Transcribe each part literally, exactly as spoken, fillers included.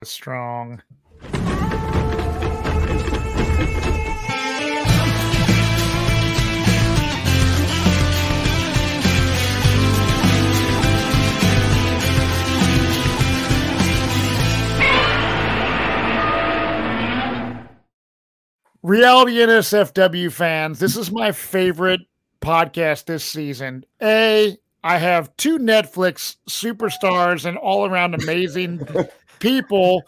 Strong. Reality N S F W fans, this is my favorite podcast this season. A, I have two Netflix superstars and all-around amazing people,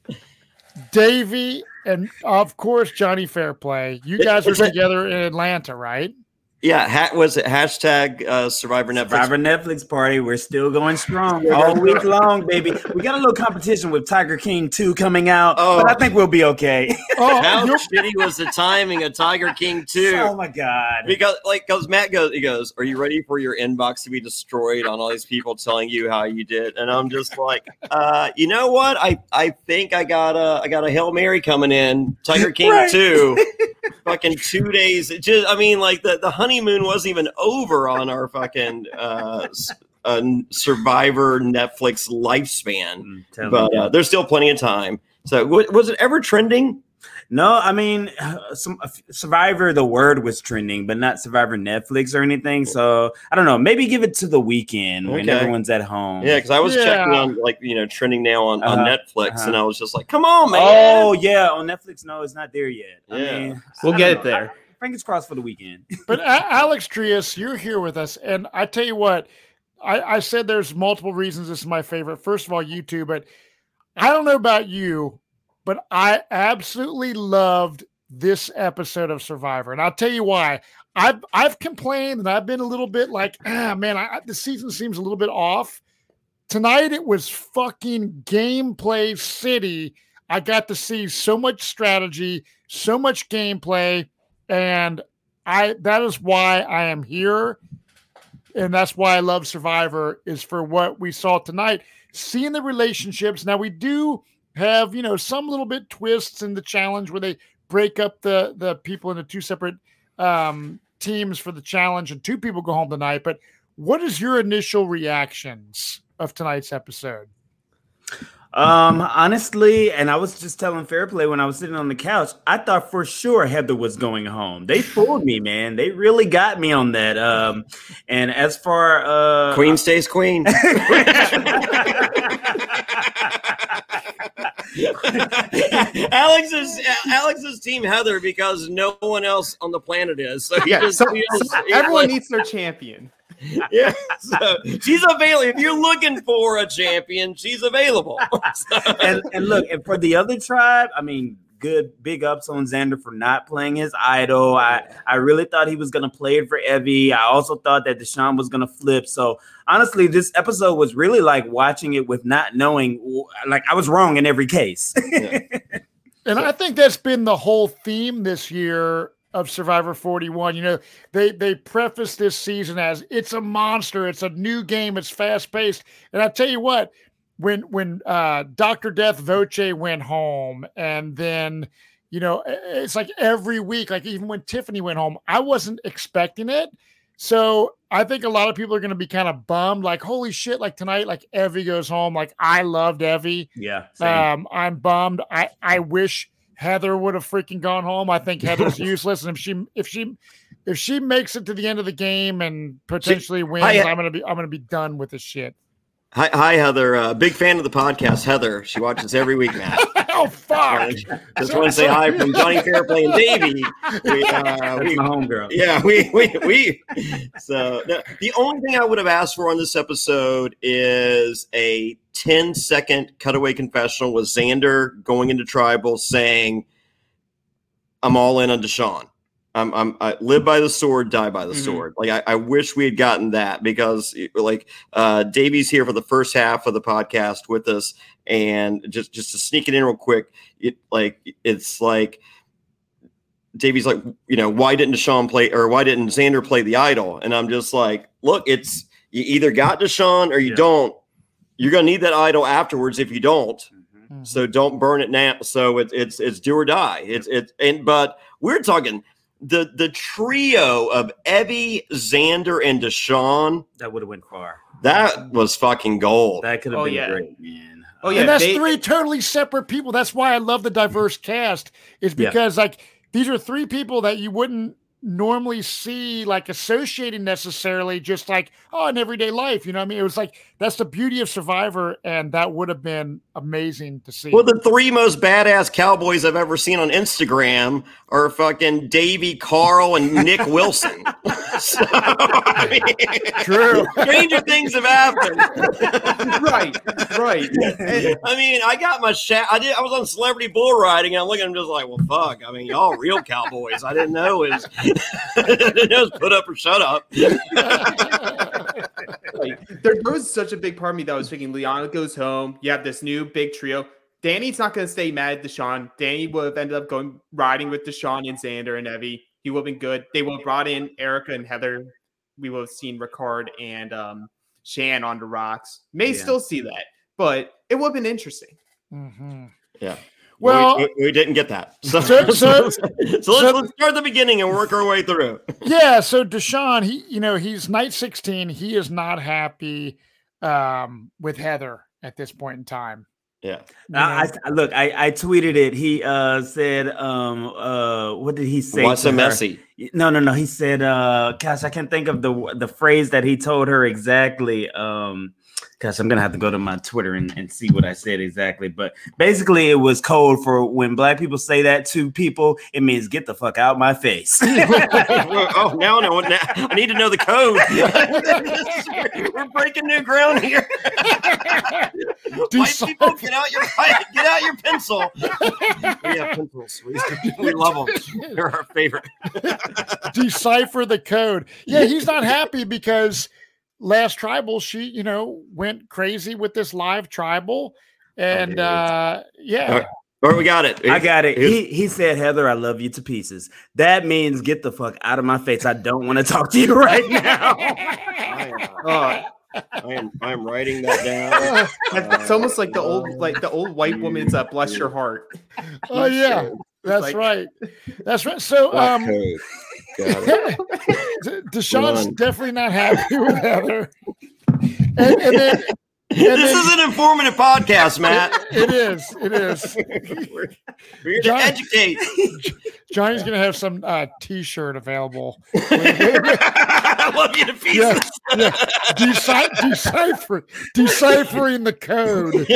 Davey and, of course, Johnny Fairplay. You guys are together in Atlanta, right? Yeah, ha- was it hashtag uh, Survivor Netflix? Survivor Netflix party. We're still going strong all week long, baby. We got a little competition with Tiger King two coming out, oh. but I think we'll be okay. Oh, how shitty was the timing of Tiger King two? Oh my god! Because like, because Matt goes, he goes, "Are you ready for your inbox to be destroyed on all these people telling you how you did?" And I'm just like, uh, you know what? I I think I got a I got a Hail Mary coming in. Tiger King right. two. Fucking two days. It just, I mean, like the, the honeymoon wasn't even over on our fucking uh, uh, Survivor Netflix lifespan. Mm, but uh, there's still plenty of time. So, w- was it ever trending? No, I mean, some Survivor, the word was trending, but not Survivor Netflix or anything. So I don't know. Maybe give it to the weekend okay. when everyone's at home. Yeah, because I was yeah. checking on like you know trending now on, uh-huh. on Netflix, uh-huh. and I was just like, come on, man. Oh yeah, on Netflix. No, it's not there yet. Yeah, I mean, we'll get know. it there. I, fingers crossed for the weekend. But uh, Alex Trias, you're here with us, and I tell you what, I, I said there's multiple reasons this is my favorite. First of all, you two, but I don't know about you. But I absolutely loved this episode of Survivor. And I'll tell you why. I've I've complained and I've been a little bit like, ah, man, I, the season seems a little bit off. Tonight it was fucking gameplay city. I got to see so much strategy, so much gameplay, and I that is why I am here. And that's why I love Survivor, is for what we saw tonight. Seeing the relationships. Now we do have, you know, some little bit twists in the challenge where they break up the the people into two separate um, teams for the challenge and two people go home tonight. But what is your initial reactions of tonight's episode? Um, honestly, and I was just telling Fairplay when I was sitting on the couch, I thought for sure Heather was going home. They fooled me, man. They really got me on that. Um, and as far uh, Queen stays queen. Alex's Alex's team Heather because no one else on the planet is. So yeah, so, feels, so everyone like, needs their champion. Yeah, so she's available. If you're looking for a champion, she's available. So. And, and look, and for the other tribe, I mean, good big ups on Xander for not playing his idol. I, I really thought he was going to play it for Evie. I also thought that Deshaun was going to flip. So honestly, this episode was really like watching it with not knowing, like I was wrong in every case. Yeah. And I think that's been the whole theme this year of Survivor forty-one. You know, they they preface this season as it's a monster, it's a new game, it's fast paced. And I tell you what, when when uh, Doctor Death Voce went home, and then you know it's like every week, like even when Tiffany went home, I wasn't expecting it. So I think a lot of people are going to be kind of bummed, like holy shit, like tonight, like Evie goes home. Like I loved Evie. Yeah, same. Um, I'm bummed. I I wish Heather would have freaking gone home. I think Heather's useless, and if she if she if she makes it to the end of the game and potentially wins, I, I'm gonna be I'm gonna be done with this shit. Hi, hi Heather. Uh, big fan of the podcast. Heather, she watches every week, Matt. Oh fuck! Uh, just want to say hi from Johnny Fairplay and Davey. We, uh, we, my homegirl. Yeah, we we we. So the, the only thing I would have asked for on this episode is a ten second cutaway confessional with Xander going into tribal saying, "I'm all in on Deshaun. I'm, I'm, I live by the sword, die by the mm-hmm. sword." Like, I, I wish we had gotten that because, like, uh, Davey's here for the first half of the podcast with us, and just, just to sneak it in real quick, it like it's like Davey's like, you know, why didn't Deshaun play, or why didn't Xander play the idol? And I'm just like, look, it's you either got Deshaun or you yeah. don't. You're gonna need that idol afterwards if you don't. Mm-hmm. So don't burn it now. So it's it's it's do or die. It's it's and but we're talking. The the trio of Evie, Xander, and Deshaun. That would have went far. That was fucking gold. That could have oh, been yeah. great, man. Oh yeah, and that's they, three totally separate people. That's why I love the diverse cast. Is because yeah. like these are three people that you wouldn't normally see like associating necessarily just like, oh, in everyday life, you know what I mean? It was like, that's the beauty of Survivor, and that would have been amazing to see. Well, the three most badass cowboys I've ever seen on Instagram are fucking Davey, Carl, and Nick Wilson. So, I mean, true. Stranger things have happened. right, right. I mean, I got my shot. I did. I was on Celebrity Bull Riding, and I'm looking. I'm just like, well, fuck. I mean, y'all real cowboys. I didn't know it was. I didn't know it was put up or shut up. Like, there was such a big part of me that was thinking Liana goes home. You have this new big trio. Danny's not going to stay mad at Deshaun. Danny would have ended up going riding with Deshaun and Xander and Evie. He would have been good. They would have brought in Erica and Heather. We would have seen Ricard and um, Shan on the rocks. May yeah. still see that, but it would have been interesting. Mm-hmm. Yeah. Well, we, we, we didn't get that. So, so, so, so, let's, so let's start at the beginning and work our way through. Yeah. So Deshaun, he, you know, he's night sixteen. He is not happy um, with Heather at this point in time. Yeah. I, I, look, I, I tweeted it. He uh, said, um, uh, what did he say? What's so messy? No, no, no. He said, uh, gosh, I can't think of the the phrase that he told her exactly. Um, Gosh, I'm gonna have to go to my Twitter and, and see what I said exactly. But basically, it was code for when black people say that to people, it means get the fuck out my face. oh, now, no, now I need to know the code. We're breaking new ground here. White people, get out your get out your pencil. We have pencils. We, we love them. They're our favorite. Decipher the code. Yeah, he's not happy because last tribal, she, you know, went crazy with this live tribal. And uh yeah. All right. All right, we got it. I got it. He he said, Heather, I love you to pieces. That means get the fuck out of my face. I don't want to talk to you right now. I am, uh, I am I am writing that down. It's uh, almost like the old like the old white woman's uh, bless your heart. Oh yeah. That's like, right. That's right. So um Deshaun's definitely not happy with Heather. And, and then, and this then, is an informative podcast, Matt. It, it is. It is. We're, we're here John, to educate. Johnny's going to have some uh, T-shirt available. I love you to pieces. Yeah, yeah. Deci- decipher, deciphering the code.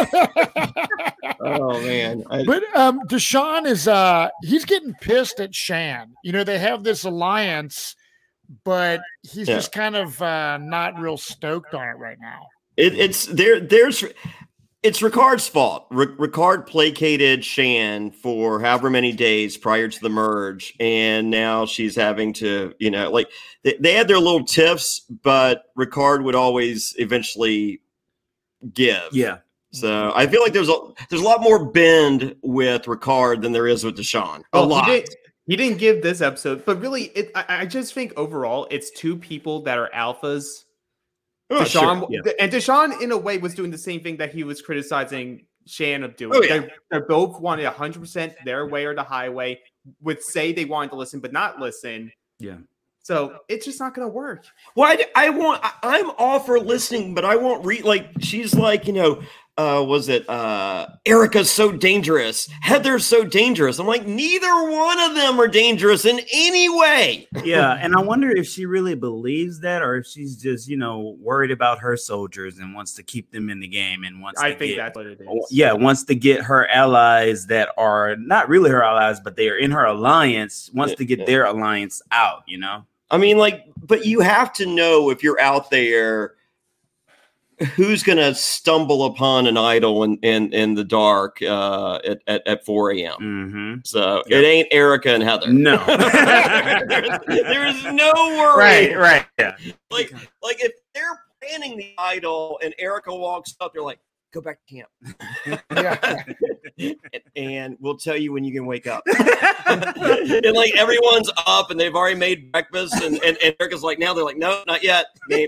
Oh man! I, but um, Deshaun is uh, he's getting pissed at Shan. You know, they have this alliance, but he's yeah. just kind of uh, not real stoked on it right now. It, it's there. There's. It's Ricard's fault. R- Ricard placated Shan for however many days prior to the merge, and now she's having to, you know, like they, they had their little tiffs, but Ricard would always eventually give. Yeah. So I feel like there's a there's a lot more bend with Ricard than there is with Deshaun. A oh, lot. He, did, he didn't give this episode, but really, it. I, I just think overall, it's two people that are alphas. Oh, Deshaun, sure. yeah. And Deshaun, in a way, was doing the same thing that he was criticizing Shan of doing. Oh, yeah. they, they both wanted one hundred percent their way or the highway, would say they wanted to listen, but not listen. Yeah. So it's just not going to work. Well, I, I want, I, I'm all for listening, but I won't read, like, she's like, you know, uh, was it uh, Erica's so dangerous, Heather's so dangerous. I'm like, neither one of them are dangerous in any way. Yeah, and I wonder if she really believes that, or if she's just, you know, worried about her soldiers and wants to keep them in the game and wants. I to think get, that's what it is. Yeah, wants to get her allies that are not really her allies, but they are in her alliance. Wants yeah, to get yeah. their alliance out. You know. I mean, like, but you have to know if you're out there, who's going to stumble upon an idol in, in, in the dark uh, at, at, at four a.m. Mm-hmm. So yep. It ain't Erica and Heather. No. there's, there's no worry. Right, right. Yeah. Like, like if they're planning the idol and Erica walks up, they're like, go back to camp. Yeah. And we'll tell you when you can wake up. And like everyone's up and they've already made breakfast and, and, and Erica's like, now they're like, no, not yet.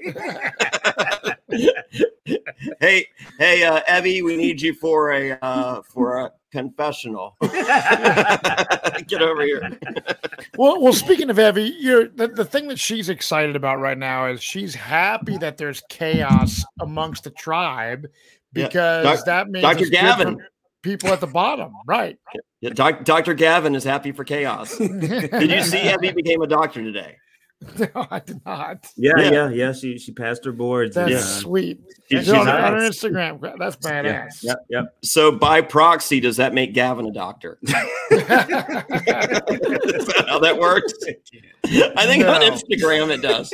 hey, hey, uh, Evie, we need you for a uh, for a confessional. Get over here. well, well, speaking of Evie, you're the, the thing that she's excited about right now is she's happy that there's chaos amongst the tribe because yeah. Doc, that means Doctor Gavin. People at the bottom, right? Yeah, doc, Doctor Gavin is happy for chaos. Did you see Evie became a doctor today? No, I did not. Yeah, Yeah. yeah, yeah. She she passed her boards. That's and, uh, sweet. She- She's she's on, nice. on her Instagram. That's badass. Yep, yep. So by proxy, does that make Gavin a doctor? Is that how that works? I think No. on Instagram it does.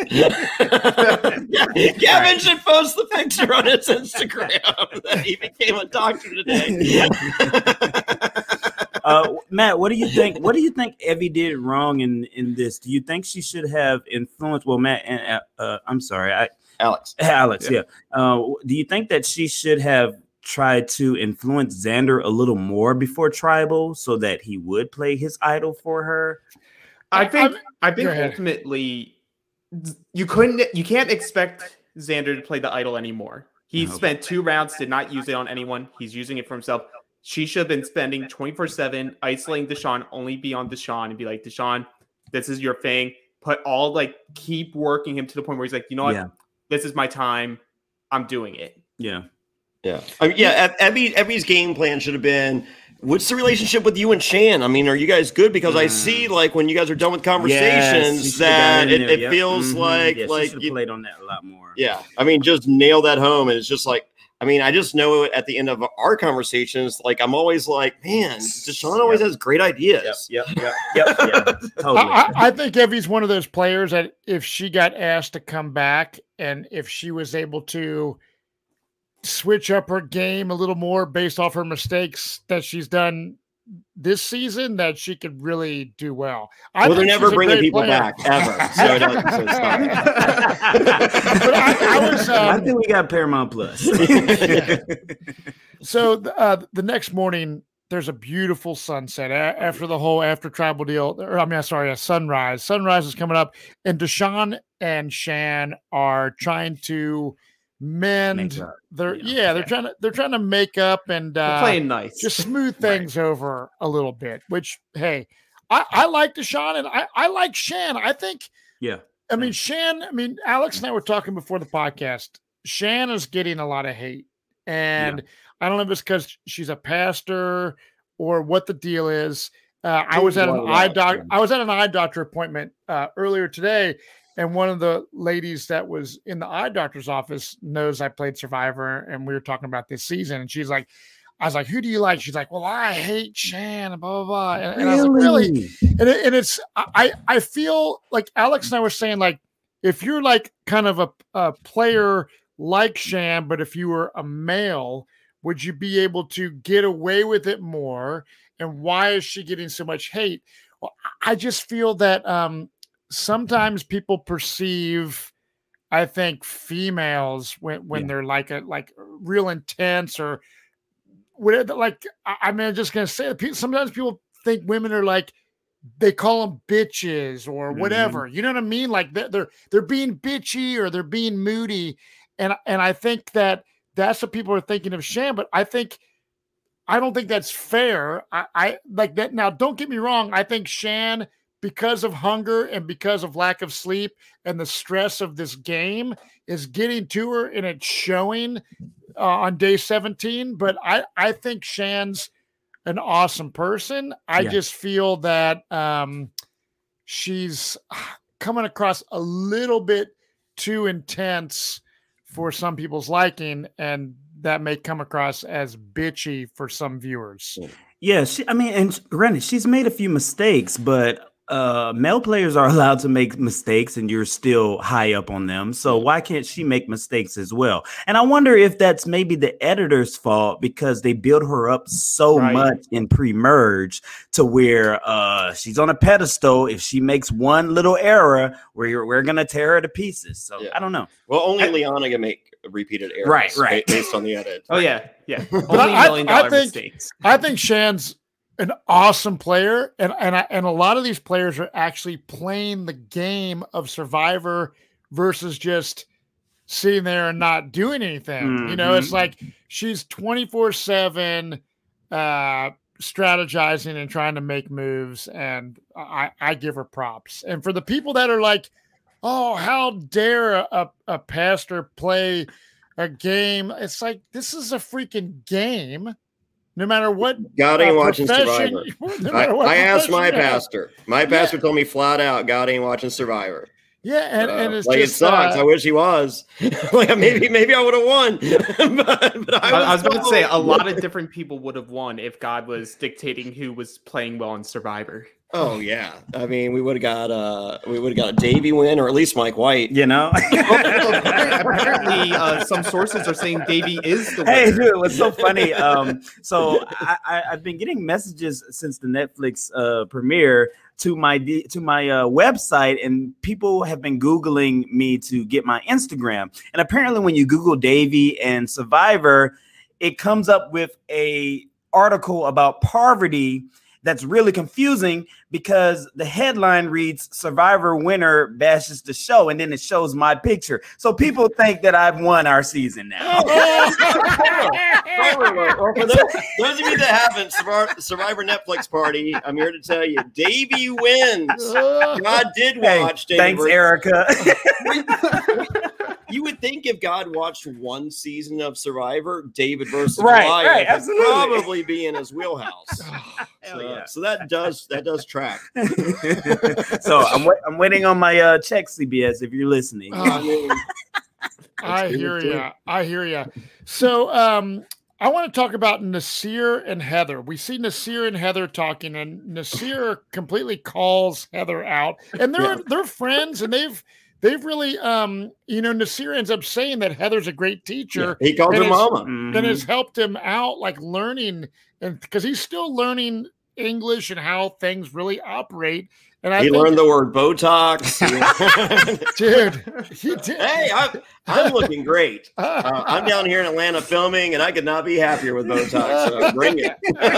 Gavin should post the picture on his Instagram that he became a doctor today. Uh, Matt, what do you think? What do you think Evie did wrong in in this? Do you think she should have influenced? Well, Matt, and uh, I'm sorry, I, Alex. Alex, yeah. yeah. Uh, do you think that she should have tried to influence Xander a little more before Tribal so that he would play his idol for her? I think I'm- I think Go ahead. ultimately you couldn't you can't expect Xander to play the idol anymore. He No. spent two rounds, did not use it on anyone. He's using it for himself. She should have been spending twenty-four seven isolating Deshaun, only be on Deshaun and be like, Deshaun, this is your thing. Put all like keep working him to the point where he's like, you know what? Yeah. This is my time. I'm doing it. Yeah. Yeah. I mean, yeah, Evie, Evie's game plan should have been, what's the relationship with you and Shan? I mean, are you guys good? Because I see, like, when you guys are done with conversations, Yes, that it, it yep. feels Mhm. like, yeah, like, she you- played on that a lot more. yeah. I mean, just nail that home. And it's just like, I mean, I just know at the end of our conversations, like, I'm always like, man, Deshaun always has great ideas. Yep. Yep. Yep. Yep. yeah. Totally. I, I- I think Evie's one of those players that if she got asked to come back and if she was able to switch up her game a little more based off her mistakes that she's done this season, that she could really do well. I Well, they're think never she's a bringing great people player. back ever. So, it doesn't, so it's fine. But I, I was I um, think we got Paramount Plus. so the, uh, the next morning there's a beautiful sunset a- after the whole after tribal deal. Or I mean, sorry, a sunrise. Sunrise is coming up, and Deshaun and Shan are trying to mend Make up. their Yeah. yeah, they're trying to they're trying to make up and They're uh, playing nice. just smooth things over a little bit. Which hey, I, I like Deshaun and I I like Shan. I think. Yeah. I mean, Shan, I mean, Alex and I were talking before the podcast. Shan is getting a lot of hate. And I don't know if it's because she's a pastor or what the deal is. Uh, I was at an eye doc. I was at an eye doctor appointment uh, earlier today, and one of the ladies that was in the eye doctor's office knows I played Survivor, and we were talking about this season. And she's like, I was like, who do you like? She's like, well, I hate Shan, and blah, blah, blah. And, and I was like, really? And, it, and it's, I, I feel like Alex and I were saying, like, if you're like kind of a, a player like Shan, but if you were a male, would you be able to get away with it more? And why is she getting so much hate? Well, I just feel that um, sometimes people perceive, I think, females when, when Yeah. they're like a like real intense or whatever. Like, I, I mean, I'm just gonna say it. Sometimes people think women are like, they call them bitches or whatever. You know what I mean? Like they're, they're they're being bitchy or they're being moody, and and I think that that's what people are thinking of Shan. But I think I don't think that's fair. I, I like that. Now, don't get me wrong. I think Shan, because of hunger and because of lack of sleep and the stress of this game, is getting to her and it's showing uh, on day seventeen. But I I think Shan's an awesome person. I Yeah. just feel that um, she's coming across a little bit too intense for some people's liking, and that may come across as bitchy for some viewers. Yeah, she, I mean, and granted, she's made a few mistakes, but uh, male players are allowed to make mistakes, and you're still high up on them. So why can't she make mistakes as well? And I wonder if that's maybe the editor's fault because they built her up so Right. much in pre-merge to where uh, she's on a pedestal. If she makes one little error, we're we're gonna tear her to pieces. So Yeah. I don't know. Well, only Liana can make repeated errors. Right, right. ba- Based on the edit. Oh yeah, yeah. Only I- million I dollar think- mistakes. I think Shan's an awesome player, and and I, and a lot of these players are actually playing the game of Survivor versus just sitting there and not doing anything. You know, it's Mhm. like she's twenty-four seven uh strategizing and trying to make moves, and I I give her props. And for the people that are like, oh, how dare a, a pastor play a game. It's like, this is a freaking game. No matter what. God ain't uh, watching Survivor. No I, what I asked my you have. pastor. My pastor Yeah. told me flat out, God ain't watching Survivor. Yeah, and, Uh, and it's like just it sucks. uh, I wish he was. Like maybe maybe I would have won. but, but I, I, I was about to say a told- lot of different people would have won if God was dictating who was playing well in Survivor. Oh yeah. I mean, we would have got uh we would have got a Davey win or at least Mike White. You know. Apparently, uh, some sources are saying Davey is the winner. Hey, dude, what's so funny? Um, so I, I, I've been getting messages since the Netflix uh, premiere to my D- to my uh, website, and people have been Googling me to get my Instagram. And apparently, when you Google Davey and Survivor, it comes up with a article about poverty that's really confusing because the headline reads Survivor winner bashes the show, and then it shows my picture. So people think that I've won our season now. Well, for those, those of you that haven't, Survivor, Survivor Netflix party, I'm here to tell you, Davey wins. God did Hey, watch Davey. thanks, versus- Erica. You would think if God watched one season of Survivor, David versus Right, Goliath right, would absolutely. probably be in his wheelhouse. Hell So, yeah. so that does that does track. So I'm wait, I'm waiting on my uh, check, C B S. If you're listening, Oh, I good hear too. you. I hear you. So, um, I want to talk about Nasir and Heather. We see Nasir and Heather talking, and Nasir completely calls Heather out, and they're Yeah. they're friends, and they've they've really, um, you know, Nasir ends up saying that Heather's a great teacher. He called And her it's- mama. Mhm. That has helped him out, like learning, and because he's still learning English and how things really operate. And I He think, learned the word Botox. dude, he did. Hey, I'm, I'm looking great. Uh, I'm down here in Atlanta filming, and I could not be happier with Botox. So bring it.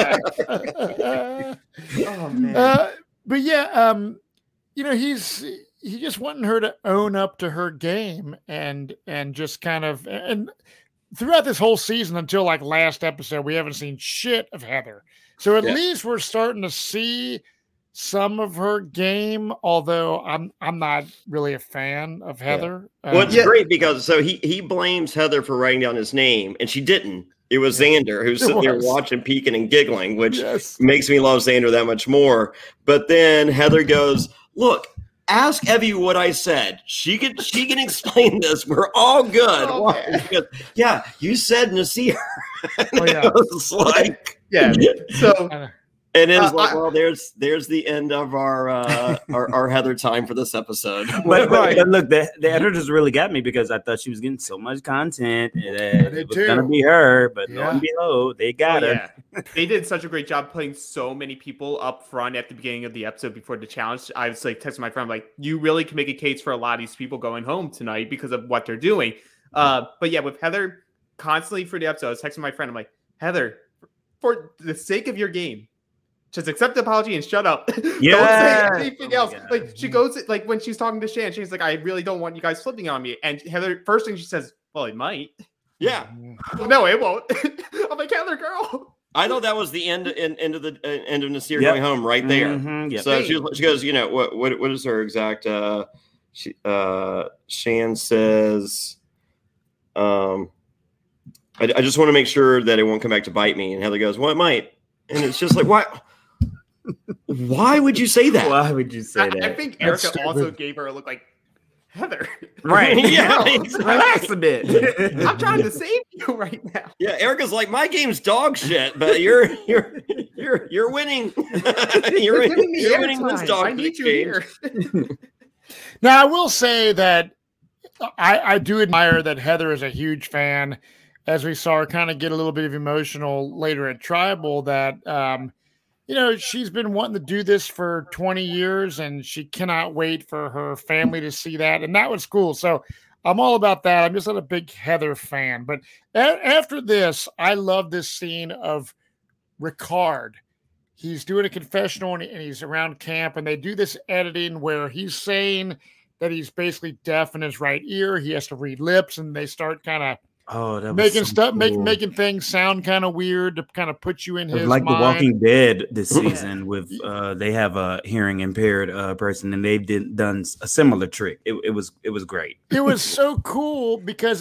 Oh man. Uh, but yeah, um, you know, he's he just wanting her to own up to her game and and just kind of and throughout this whole season until like last episode, we haven't seen shit of Heather. So at Yeah. least we're starting to see some of her game, although I'm I'm not really a fan of Heather. Well, it's Um, Yeah. great because so he he blames Heather for writing down his name, and she didn't. It was Xander who's It sitting there was. watching, peeking, and giggling, which yes. makes me love Xander that much more. But then Heather goes, "Look, ask Evie what I said. She can she can explain this. We're all good." Oh, Why? man. She goes, yeah, you said Nasir. Oh, yeah. It was like, Yeah. So Uh, and it was Uh, like, I- well, there's there's the end of our uh, our, our Heather time for this episode. But, but, Right. but look, the, the editors really got me because I thought she was getting so much content that did it was too. gonna be her. But lo Yeah. and behold, they got oh, her. yeah. They did such a great job putting so many people up front at the beginning of the episode before the challenge. I was like texting my friend, like, you really can make a case for a lot of these people going home tonight because of what they're doing. Uh, but yeah, with Heather constantly through the episode, I was texting my friend, I'm like, Heather, for the sake of your game, just accept the apology and shut up. Yeah. Don't say anything Oh my else. God. Like she goes like when she's talking to Shan, she's like, I really don't want you guys flipping on me. And Heather, first thing she says, well, it might. Yeah, No, it won't. I'm like, Heather, girl. I thought that was the end end, end of the uh, end of Nasir Yep. going home right there. Mhm, yep. So she, was- she goes, you know, what what what is her exact? Uh, she uh, Shan says, um, I, I just want to make sure that it won't come back to bite me. And Heather goes, well, it might. And it's just like, why? Why would you say that? Why would you say I, that? I think That's Erica also stupid. gave her a look like, Heather, Right. Yeah, Yeah. exactly. Relax a bit. I'm trying to save you right now. Yeah, Erica's like, my game's dog shit, but you're you're you're you're winning. you're You're giving me you're winning this airtime. dog I need you game. here. Now, I will say that I, I do admire that Heather is a huge fan, as we saw her kind of get a little bit of emotional later at Tribal, that, um, you know, she's been wanting to do this for twenty years and she cannot wait for her family to see that. And that was cool. So I'm all about that. I'm just not a big Heather fan. But a- after this, I love this scene of Ricard. He's doing a confessional and and he's around camp, and they do this editing where he's saying that he's basically deaf in his right ear. He has to read lips, and they start kind of Oh, that was making so stuff, make, cool. making things sound kind of weird to kind of put you in It was his like mind. The Walking Dead this season with uh they have a hearing impaired uh person and they've did, done a similar trick. It, it was it was great. It was so cool because it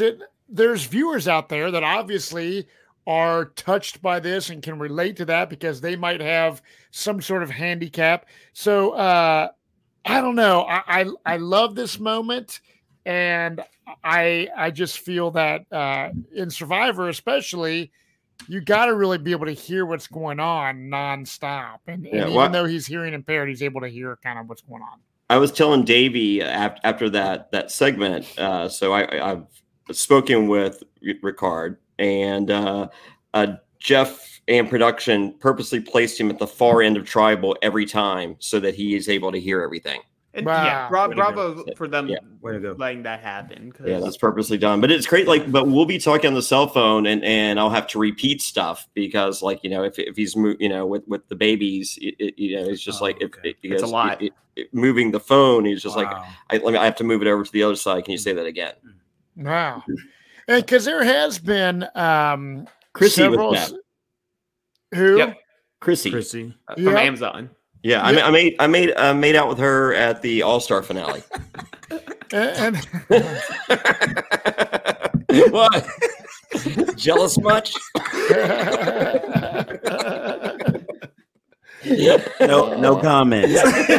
there's viewers out there that obviously are touched by this and can relate to that because they might have some sort of handicap. So uh, I don't know. I, I I love this moment, and I I just feel that uh, in Survivor, especially, you got to really be able to hear what's going on nonstop. And, and Yeah, even well, though he's hearing impaired, he's able to hear kind of what's going on. I was telling Davey after, after that that segment. Uh, so I, I've spoken with Ricard, and uh, uh, Jeff and production purposely placed him at the far end of Tribal every time so that he is able to hear everything. And Wow. yeah, bra- Way to bravo go. for them Yeah. Way to go. letting that happen. 'cause- Yeah, that's purposely done. But it's great. Like, but we'll be talking on the cell phone, and, and I'll have to repeat stuff because, like, you know, if, if he's mo- you know with, with the babies, it, it, you know, it's just Oh, like if okay. it, he It's a goes, lot. it- it- it- moving the phone. He's just like, Wow. I, let me. I have to move it over to the other side. Can you say that again? Wow. And because there has been um, Chrissy was several. that. Who? Yep. Chrissy. Chrissy. uh, from Yeah. Amazon. Yeah, I, Yeah. ma- I made I made uh, made out with her at the All Star finale. And, What? Jealous much? No, no comments.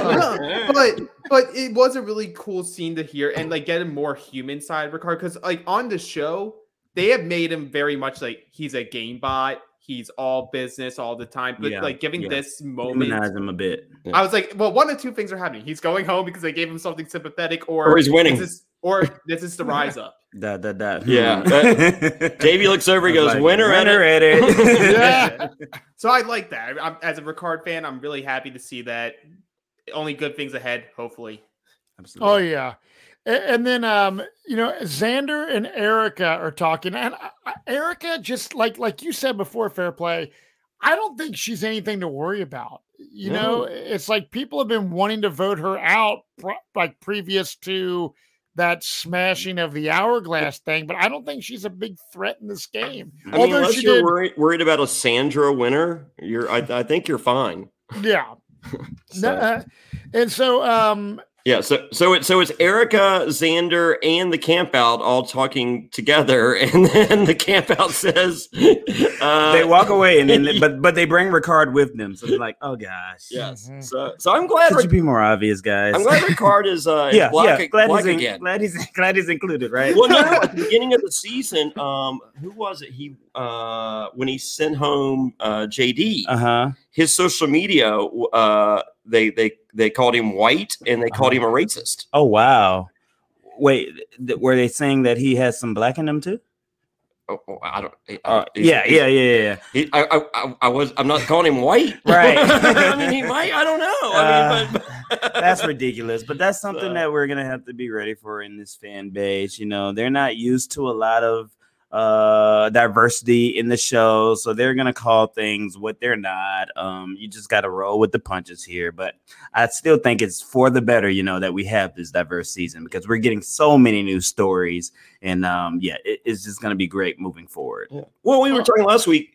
but but it was a really cool scene to hear and like get a more human side, Ricard, because like on the show they have made him very much like he's a game bot. He's all business all the time, but Yeah, like giving yeah. this moment, Humanize him a bit. I was like, well, one of two things are happening. He's going home because they gave him something sympathetic, or, Or he's winning. This is, or this is the rise up. That that that. Yeah, that- Davey looks over. He I was goes, like, "Winner, winner at at it." it. Yeah. So I like that. I'm, as a Ricard fan, I'm really happy to see that. Only good things ahead, hopefully. Absolutely. Oh yeah, and, and then um, you know, Xander and Erica are talking, and I, I, Erica just like like you said before, Fair Play. I don't think she's anything to worry about. You No. know, it's like people have been wanting to vote her out, pr- like previous to that smashing of the hourglass thing, but I don't think she's a big threat in this game. I mean, Although unless she you're did, worried, worried about a Sandra winner, you're. I, I think you're fine. yeah. So- Uh, and so, um, Yeah, so so it's so it's Erica, Xander, and the campout all talking together, and then the campout says, uh, They walk away, and then but but they bring Ricard with them. So they're like, oh gosh. Yes, Mhm. so so I'm glad. Could Ric- you be more obvious, guys? I'm glad Ricard is uh yeah, black, yeah. Glad black he's in, again. glad he's glad he's included, right? Well, no, at the beginning of the season, um, who was it? He uh, when he sent home uh, J D, Uh huh. his social media, uh, they they they called him white and they called him a racist. Oh wow. Wait, th- were they saying that he has some black in him too? Oh, oh, I don't. Uh, he's- yeah, he's- yeah, yeah, yeah. He, I, I, I- I was. I'm not calling him white. Right. I mean, he might. I don't know. I mean, but That's ridiculous, but that's something So- that we're gonna have to be ready for in this fan base. You know, they're not used to a lot of uh diversity in the show, so they're gonna call things what they're not. Um, you just gotta roll with the punches here. But I still think it's for the better, you know, that we have this diverse season because we're getting so many new stories, and um, yeah, it, it's just gonna be great moving forward. Yeah. Well, we were talking last week.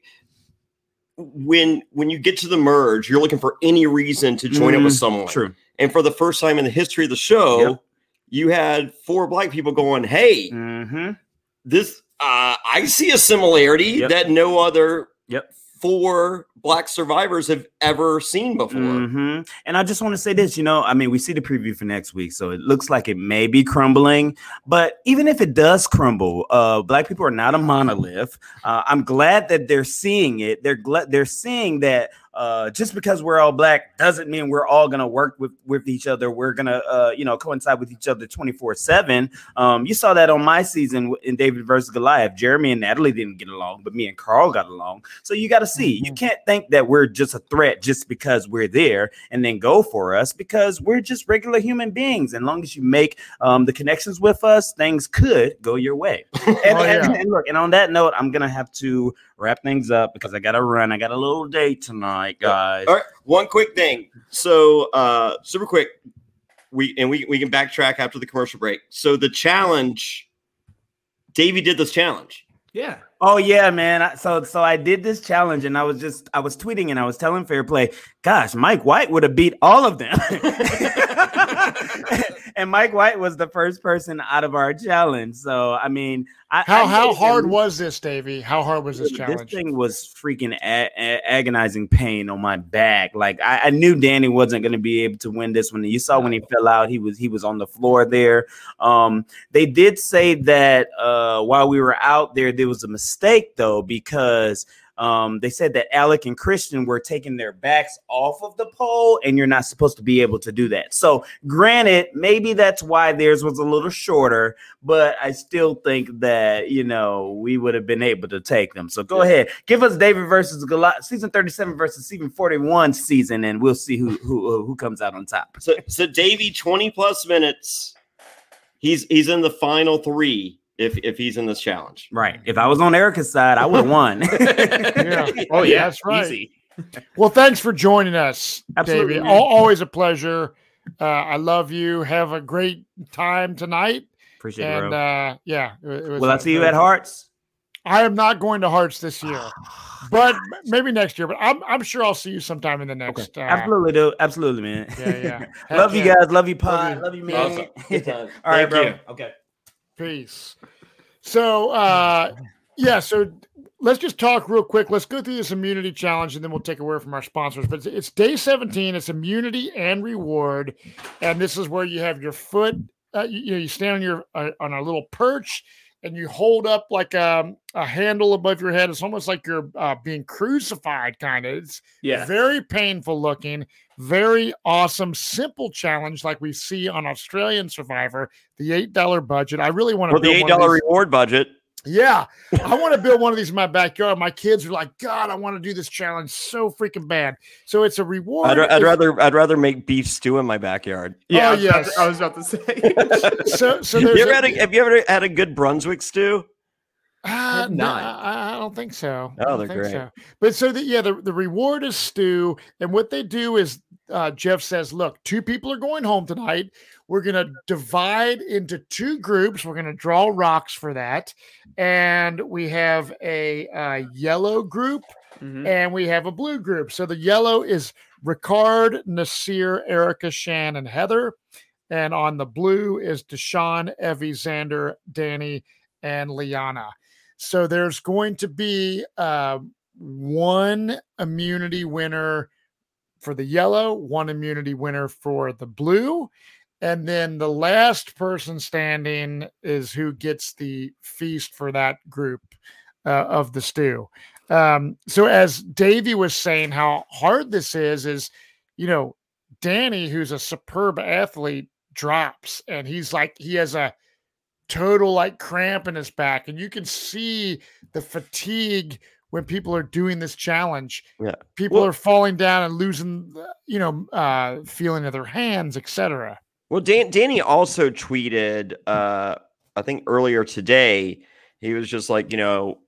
When when you get to the merge, you're looking for any reason to join up with Mm, someone. True. And for the first time in the history of the show, Yep. you had four black people going, "Hey, Mm-hmm. this uh, I see a similarity Yep. that no other Yep. four black survivors have ever seen before." hmm And I just want to say this, you know, I mean, we see the preview for next week, so it looks like it may be crumbling. But even if it does crumble, uh, black people are not a monolith. Uh, I'm glad that they're seeing it. They're glad they're seeing that. Uh, just because we're all black doesn't mean we're all gonna work with, with each other. We're gonna, uh, you know, coincide with each other twenty-four seven. Um, you saw that on my season in David versus Goliath. Jeremy and Natalie didn't get along, but me and Carl got along. So you got to see. You can't think that we're just a threat just because we're there and then go for us, because we're just regular human beings. And long as you make um, the connections with us, things could go your way. And, Oh, yeah. and, and look, and on that note, I'm gonna have to wrap things up because I gotta run. I got a little date tonight, guys. All right, one quick thing. So, uh, super quick, we and we we can backtrack after the commercial break. So the challenge, Davey did this challenge. Yeah. Oh yeah, man. I- So so I did this challenge and I was just I was tweeting and I was telling Fair Play, gosh, Mike White would have beat all of them. And Mike White was the first person out of our challenge. So I mean, I, How I how made hard it- was this, Davey? How hard was this Dude, challenge? This thing was freaking a- a- agonizing pain on my back. Like I, I knew Danny wasn't going to be able to win this one. You saw when he fell out, he was he was on the floor there. Um, they did say that uh, while we were out there, there was a mistake though, because um, they said that Alec and Christian were taking their backs off of the pole, and you're not supposed to be able to do that. So, granted, maybe that's why theirs was a little shorter, but I still think that, you know, we would have been able to take them. So, go ahead, give us David versus Goliath, season thirty-seven versus season forty-one season, and we'll see who who who comes out on top. So, so Davey, twenty plus minutes. He's he's in the final three. If if he's in this challenge, Right. If I was on Erica's side, I would have won. Yeah. Oh yeah, That's right. Easy. Well, thanks for joining us, Absolutely, Davey. man. Al- always a pleasure. Uh, I love you. Have a great time tonight. Appreciate it, And bro. uh, yeah, it, it was Will I a- see you at Hearts? I am not going to Hearts this year, but maybe next year. But I'm I'm sure I'll see you sometime in the next. Uh, Absolutely, dude. Absolutely, man. Yeah, yeah. Love Heck you yeah. guys. Love you, Pod. you. Love you, man. Awesome. Good time. All right, Thank bro. you. Okay. Peace. So, uh, yeah, so let's just talk real quick. Let's go through this immunity challenge and then we'll take away from our sponsors. But it's, it's day seventeen. It's immunity and reward. And this is where you have your foot, uh, you, you know, you stand on your, uh, on a little perch and you hold up like a, a handle above your head. It's almost like you're uh, being crucified, kind of. It's Yeah. very painful looking, very awesome, simple challenge like we see on Australian Survivor, the eight dollar budget. I really want to For the build eight one of dollar these- reward budget. Yeah, I want to build one of these in my backyard. My kids are like, God, I want to do this challenge so freaking bad. So it's a reward. I'd, I'd It's- rather I'd rather make beef stew in my backyard. Yeah, Oh, I, was about yes. to, I was about to say. So, so there's You ever a- had a, have you ever had a good Brunswick stew? Uh, have no, not. I, I don't think so. I Oh, don't they're think great. So. But so the, yeah, the, the reward is stew. And what they do is uh, Jeff says, look, two people are going home tonight. We're going to divide into two groups. We're going to draw rocks for that. And we have a uh, yellow group Mhm. and we have a blue group. So the yellow is Ricard, Nasir, Erica, Shan, and Heather. And on the blue is Deshaun, Evie, Xander, Danny, and Liana. So there's going to be uh, one immunity winner for the yellow, one immunity winner for the blue. And then the last person standing is who gets the feast for that group uh, of the stew. Um, so as Davey was saying, how hard this is, is, you know, Danny, who's a superb athlete, drops and he's like, he has a total like cramp in his back. And you can see the fatigue when people are doing this challenge. Yeah. People Well- are falling down and losing, you know, uh, feeling of their hands, et cetera. Well, Dan, Danny also tweeted, uh, I think earlier today, he was just like, you know,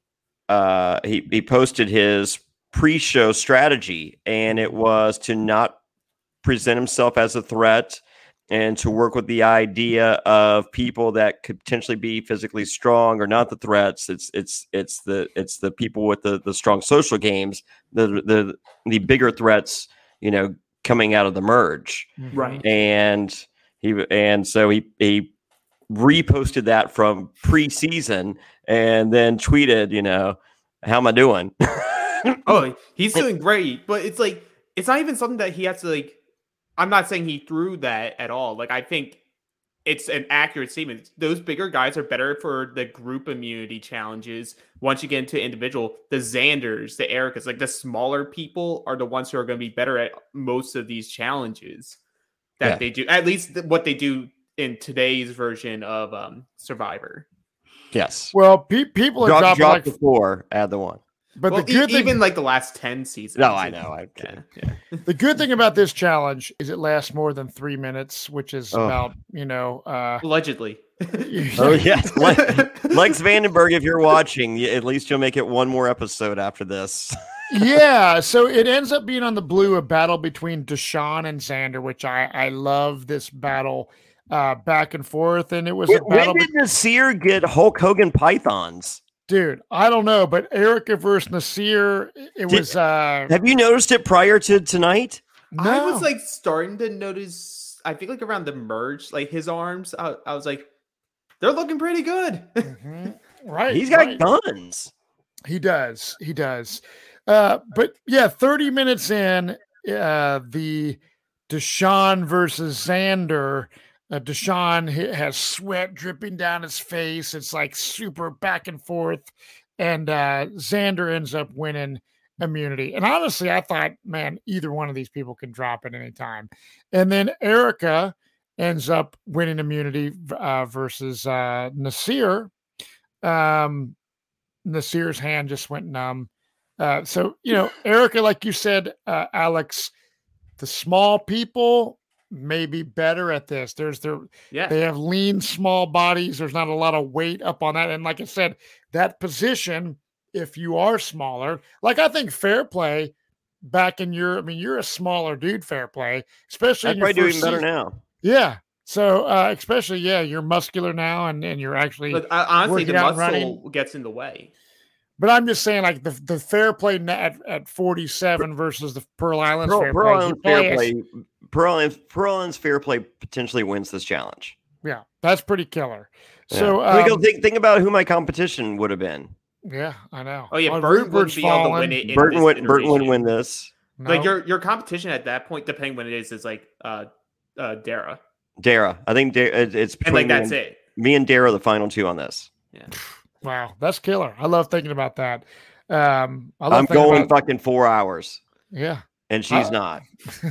uh, he, he posted his pre-show strategy, and it was to not present himself as a threat and to work with the idea of people that could potentially be physically strong or not the threats. It's it's it's the it's the people with the the strong social games, the the the bigger threats, you know, coming out of the merge. Right. And he and so he he reposted that from preseason and then tweeted, you know, how am I doing? Oh, he's doing great, but it's like it's not even something that he has to like. I'm not saying he threw that at all. Like I think it's an accurate statement. Those bigger guys are better for the group immunity challenges. Once you get into individual, the Xanders, the Ericas, like the smaller people are the ones who are going to be better at most of these challenges that Yeah. they do. At least th- what they do in today's version of um, Survivor. Yes. Well, pe- people are Drop, dropping drop like, the four, add the one. but Well, the good e- thing, even like the last ten seasons. No, I it- know. I Yeah, kidding. yeah. the good thing about this challenge is it lasts more than three minutes, which is Oh. about, you know, uh, Allegedly. Oh yes, Lex, Lex Vandenberg. If you're watching, y- at least you'll make it one more episode after this. yeah. So it ends up being on the blue, a battle between Deshaun and Xander, which I, I love this battle uh, back and forth. And it was When, a battle. when did Nasir get Hulk Hogan pythons? Dude, I don't know, but Erica versus Nasir, it Did- was. Uh, Have you noticed it prior to tonight? no. I was like starting to notice. I think like around the merge, like his arms. I, I was like, they're looking pretty good. Mhm. Right. He's got right. guns. He does. He does. Uh, but yeah, thirty minutes in, uh, the Deshaun versus Xander. Uh, Deshaun ha- has sweat dripping down his face. It's like super back and forth. And uh, Xander ends up winning immunity. And honestly, I thought, man, either one of these people can drop at any time. And then Erica ends up winning immunity uh, versus uh, Nasir. Um, Nasir's hand just went numb. Uh, so, you know, Erica, like you said, uh, Alex, the small people may be better at this. There's their, Yeah. they have lean, small bodies. There's not a lot of weight up on that. And like I said, that position, if you are smaller, like I think Fair Play back in your, I mean, you're a smaller dude, Fair Play, especially I in your probably do first even better season. now. Yeah. So, uh, especially, yeah, you're muscular now and, and you're actually, But uh, honestly, the working out and muscle running. gets in the way. but I'm just saying, like the, the Fair Play net at, at forty-seven versus the Pearl Islands Pearl, Fair Pearl Play. you Island's probably fair has- play. Pearl Island's, Pearl Island's fair play potentially wins this challenge. Yeah, that's pretty killer. Yeah. So, Let me go um, think, think about who my competition would have been. yeah, I know. Oh yeah, Well, Burton Rupert's would be able to fallen. win it. in Burton this would Burton would iteration. win this. No? Like your your competition at that point, depending when it is, is like uh uh Dara, Dara, I think Dara, it- it's and between like me that's and, it. me and Dara, the final two on this. Yeah. Wow, that's killer. I love thinking about that. Um, I love I'm thinking going about, fucking four hours, yeah. and she's Uh, not.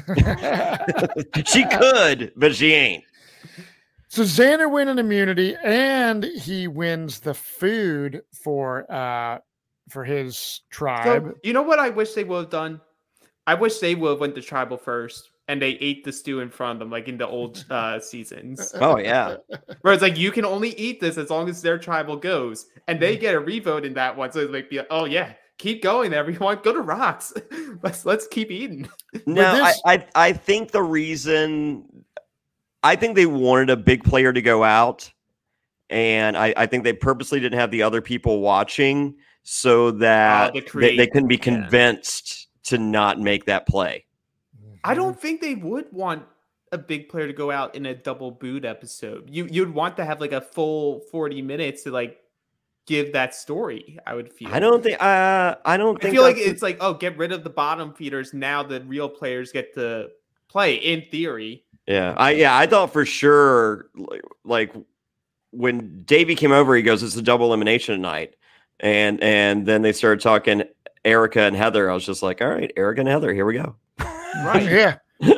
She could, but she ain't. So Xander winning immunity, and he wins the food for uh for his tribe. So you know what I wish they would have done? I wish they would have went to tribal first, and they ate the stew in front of them, like in the old uh seasons. Oh yeah, Where it's like you can only eat this as long as their tribal goes, and they get a revote in that one. So it's like, be like, oh yeah, keep going, everyone. Go to Rocks. let's let's keep eating. no, this- I, I I think the reason I think they wanted a big player to go out, and I, I think they purposely didn't have the other people watching so that to they, create- they couldn't be yeah. convinced to not make that play. I don't think they would want a big player to go out in a double boot episode. You you'd want to have like a full forty minutes to like give that story. I would feel. I don't think. Uh, I don't I think. feel like that's- it's like, oh, get rid of the bottom feeders. Now the real players get to play. In theory, Yeah, I yeah, I thought for sure, like, like when Davey came over, he goes, "It's a double elimination tonight," and and then they started talking Erica and Heather. I was just like, "All right, Erica and Heather, here we go." right? Yeah.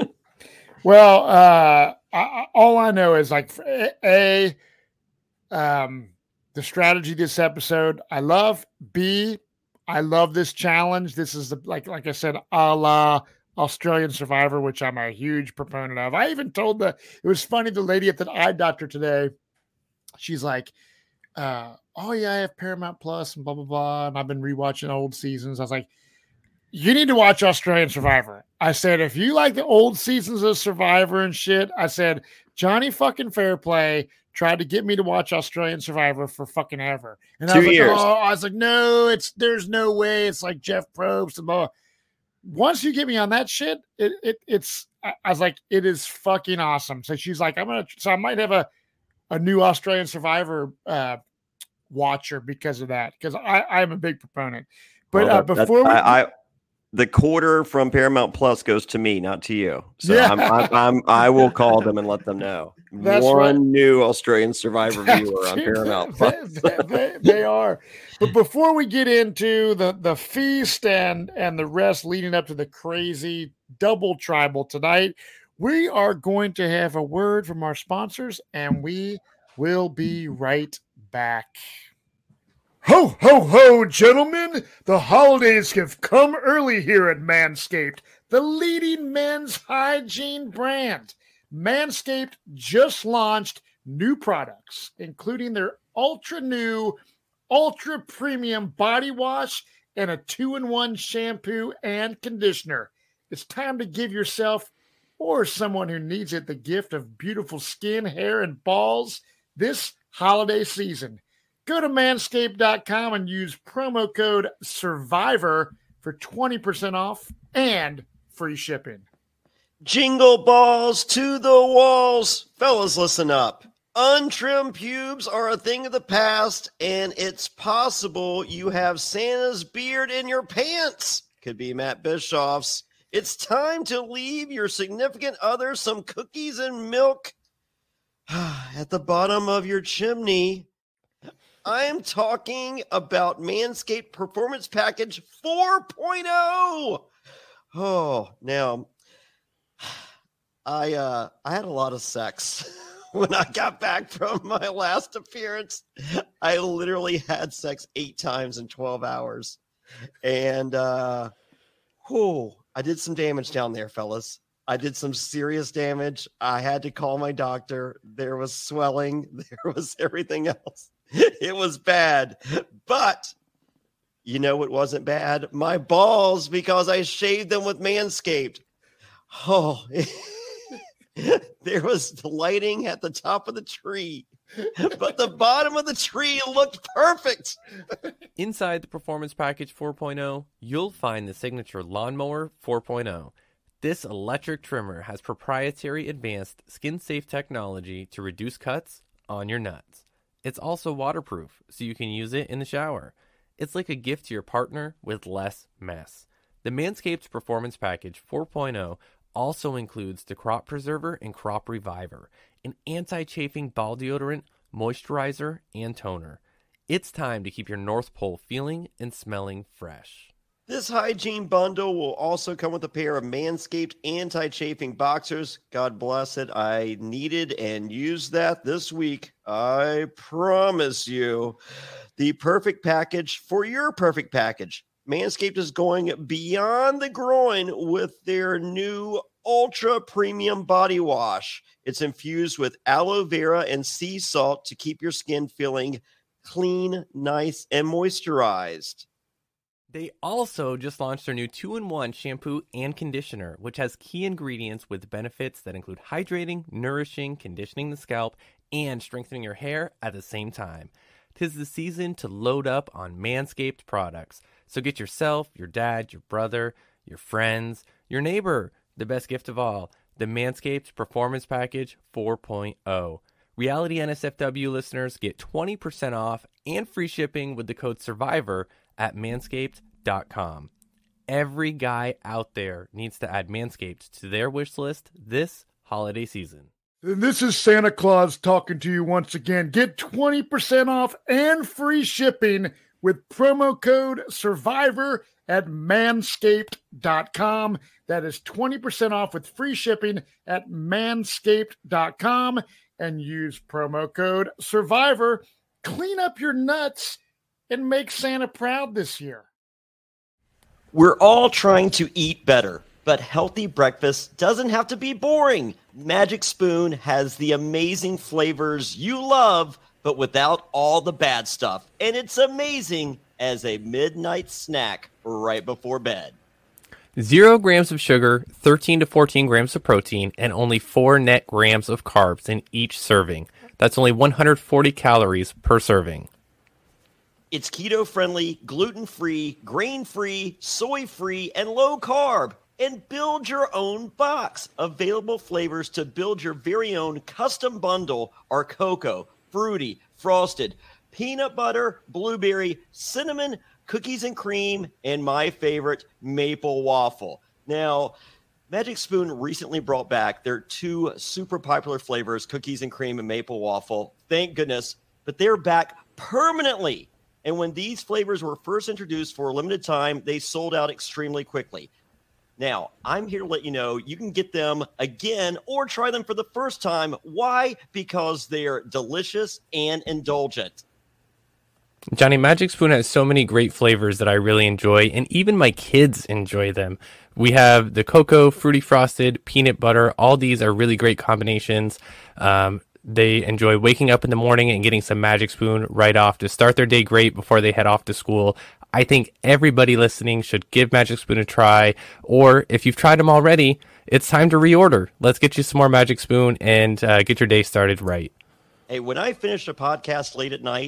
Well, uh, I, I- all I know is like a, a um, the strategy this episode I love. B, I love this challenge. This is the like like I said, a la Australian Survivor, which I'm a huge proponent of. I even told the it was funny the lady at the eye doctor today. She's like, uh, "Oh yeah, I have Paramount Plus and blah blah blah," and I've been rewatching old seasons. I was like, you need to watch Australian Survivor. I said, if you like the old seasons of Survivor and shit, I said, Johnny fucking Fairplay tried to get me to watch Australian Survivor for fucking ever. And I Two was like, years. oh, I was like, no, it's there's no way. It's like Jeff Probst and blah. Once you get me on that shit, it, it it's I, I was like, it is fucking awesome. So she's like, I'm gonna so I might have a a new Australian Survivor uh watcher because of that, because I I'm a big proponent. But Well, uh, that- that- before we I, I the quarter from Paramount Plus goes to me, not to you. So Yeah. I'm, I'm, I'm I will call them and let them know. That's One right. new Australian Survivor viewer on Paramount Plus. they, they- they- they are. But before we get into the, the feast and, and the rest leading up to the crazy double tribal tonight, we are going to have a word from our sponsors, and we will be right back. Ho, ho, ho, gentlemen! The holidays have come early here at Manscaped, the leading men's hygiene brand. Manscaped just launched new products, including their ultra new, ultra premium body wash and a two in one shampoo and conditioner. It's time to give yourself or someone who needs it the gift of beautiful skin, hair, and balls this holiday season. Go to manscaped dot com and use promo code SURVIVOR for twenty percent off and free shipping. Jingle balls to the walls. Fellas, listen up. Untrimmed pubes are a thing of the past, and it's possible you have Santa's beard in your pants. Could be Matt Bischoff's. It's time to leave your significant other some cookies and milk at the bottom of your chimney. I am talking about Manscaped Performance Package four point oh. Oh, now, I uh, I had a lot of sex when I got back from my last appearance. I literally had sex eight times in twelve hours. And, uh, whew, I did some damage down there, fellas. I did some serious damage. I had to call my doctor. There was swelling. There was everything else. It was bad. But you know what wasn't bad? My balls, because I shaved them with Manscaped. Oh, there was the lighting at the top of the tree, but the bottom of the tree looked perfect. Inside the Performance Package four point oh, you'll find the signature Lawnmower four point oh. This electric trimmer has proprietary advanced skin-safe technology to reduce cuts on your nuts. It's also waterproof, so you can use it in the shower. It's like a gift to your partner with less mess. The Manscaped Performance Package four point oh also includes the Crop Preserver and Crop Reviver, an anti-chafing ball deodorant, moisturizer, and toner. It's time to keep your North Pole feeling and smelling fresh. This hygiene bundle will also come with a pair of Manscaped anti-chafing boxers. God bless it. I needed and used that this week. I promise you. The perfect package for your perfect package. Manscaped is going beyond the groin with their new ultra premium body wash. It's infused with aloe vera and sea salt to keep your skin feeling clean, nice, and moisturized. They also just launched their new two in one shampoo and conditioner, which has key ingredients with benefits that include hydrating, nourishing, conditioning the scalp, and strengthening your hair at the same time. 'Tis the season to load up on Manscaped products. So get yourself, your dad, your brother, your friends, your neighbor, the best gift of all, the Manscaped Performance Package four point oh. Reality N S F W listeners get twenty percent off and free shipping with the code SURVIVOR at manscaped dot com. Every guy out there needs to add Manscaped to their wish list this holiday season. And this is Santa Claus talking to you once again. Get twenty percent off and free shipping with promo code SURVIVOR at manscaped dot com. That is twenty percent off with free shipping at manscaped dot com and use promo code SURVIVOR. Clean up your nuts and make Santa proud this year. We're all trying to eat better, but healthy breakfast doesn't have to be boring. Magic Spoon has the amazing flavors you love, but without all the bad stuff. And it's amazing as a midnight snack right before bed. Zero grams of sugar, thirteen to fourteen grams of protein, and only four net grams of carbs in each serving. That's only one hundred forty calories per serving. It's keto-friendly, gluten-free, grain-free, soy-free, and low-carb. And build your own box. Available flavors to build your very own custom bundle are cocoa, fruity, frosted, peanut butter, blueberry, cinnamon, cookies and cream, and my favorite, maple waffle. Now, Magic Spoon recently brought back their two super popular flavors, cookies and cream and maple waffle. Thank goodness. But they're back permanently. And when these flavors were first introduced for a limited time, they sold out extremely quickly. Now, I'm here to let you know you can get them again or try them for the first time. Why? Because they're delicious and indulgent. Johnny, Magic Spoon has so many great flavors that I really enjoy, and even my kids enjoy them. We have the cocoa, fruity frosted, peanut butter. All these are really great combinations. Um, they enjoy waking up in the morning and getting some Magic Spoon right off to start their day great before they head off to school. I think everybody listening should give Magic Spoon a try, or if you've tried them already, it's time to reorder. Let's get you some more Magic Spoon and uh, get your day started right. Hey, when I finish a podcast late at night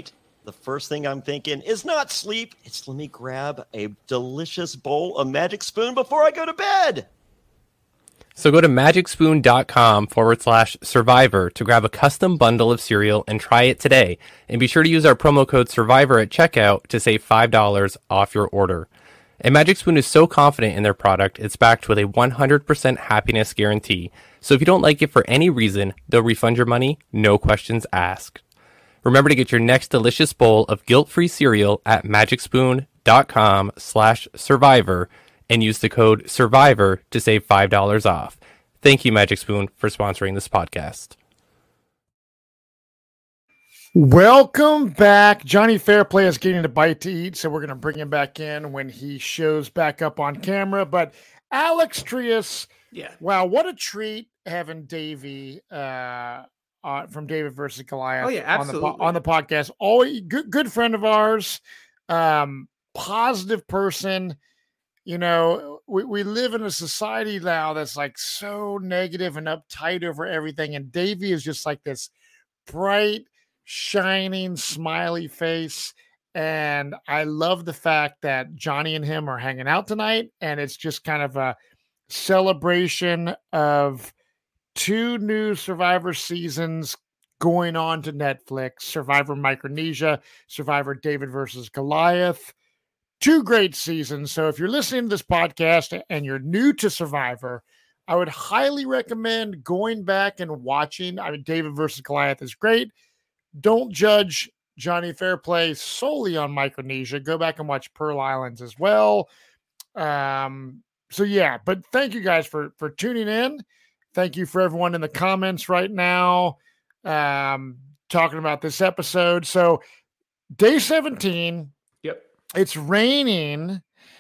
the first thing I'm thinking is not sleep. It's let me grab a delicious bowl of Magic Spoon before I go to bed. So go to magicspoon.com forward slash survivor to grab a custom bundle of cereal and try it today. And be sure to use our promo code survivor at checkout to save five dollars off your order. And Magic Spoon is so confident in their product, it's backed with a one hundred percent happiness guarantee. So if you don't like it for any reason, they'll refund your money, no questions asked. Remember to get your next delicious bowl of guilt-free cereal at magicspoon.com slash survivor and use the code survivor to save five dollars off. Thank you, Magic Spoon, for sponsoring this podcast. Welcome back. Johnny Fairplay is getting a bite to eat, so we're going to bring him back in when he shows back up on camera. But Alex Trias, Yeah. wow, what a treat having Davey uh, uh, from David versus Goliath Oh, yeah, on the absolutely. po- on the podcast. Always good, good friend of ours, um, positive person. You know, we, we live in a society now that's like so negative and uptight over everything. And Davey is just like this bright, shining, smiley face. And I love the fact that Johnny and him are hanging out tonight. And it's just kind of a celebration of two new Survivor seasons going on to Netflix: Survivor Micronesia, Survivor David versus Goliath. Two great seasons. So if you're listening to this podcast and you're new to Survivor, I would highly recommend going back and watching. I mean, David versus Goliath is great. Don't judge Johnny Fairplay solely on Micronesia. Go back and watch Pearl Islands as well. Um, so yeah, but thank you guys for for tuning in. Thank you for everyone in the comments right now um, talking about this episode. So day seventeen. Yep. It's raining,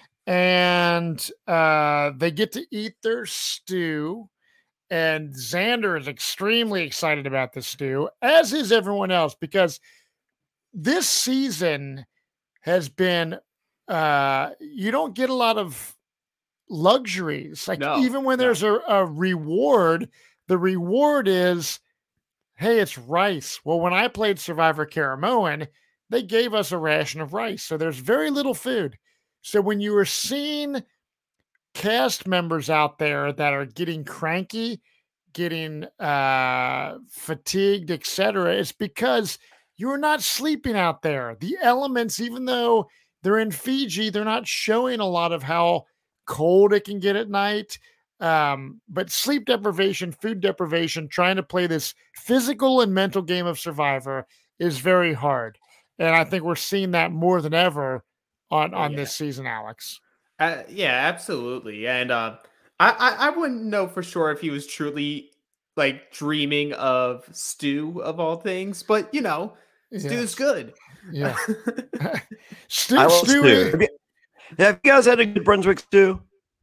and uh, they get to eat their stew. And Xander is extremely excited about the stew, as is everyone else, because this season has been, uh, you don't get a lot of luxuries. Like, No, even when no. there's a, a reward, the reward is, hey, it's rice. Well, when I played Survivor Caramoan, they gave us a ration of rice. So there's very little food. So when you are seeing cast members out there that are getting cranky, getting uh, fatigued, et cetera, it's because you're not sleeping out there. The elements, even though they're in Fiji, they're not showing a lot of how cold it can get at night. Um, but sleep deprivation, food deprivation, trying to play this physical and mental game of Survivor is very hard. And I think we're seeing that more than ever on, Oh, on yeah. this season, Alex. Uh, yeah, absolutely. And uh, I, I I wouldn't know for sure if he was truly like dreaming of stew of all things, but you know, stew's Yes. good. Yeah. Stu, I love Stu- stew. Have you, have you guys had a good Brunswick stew?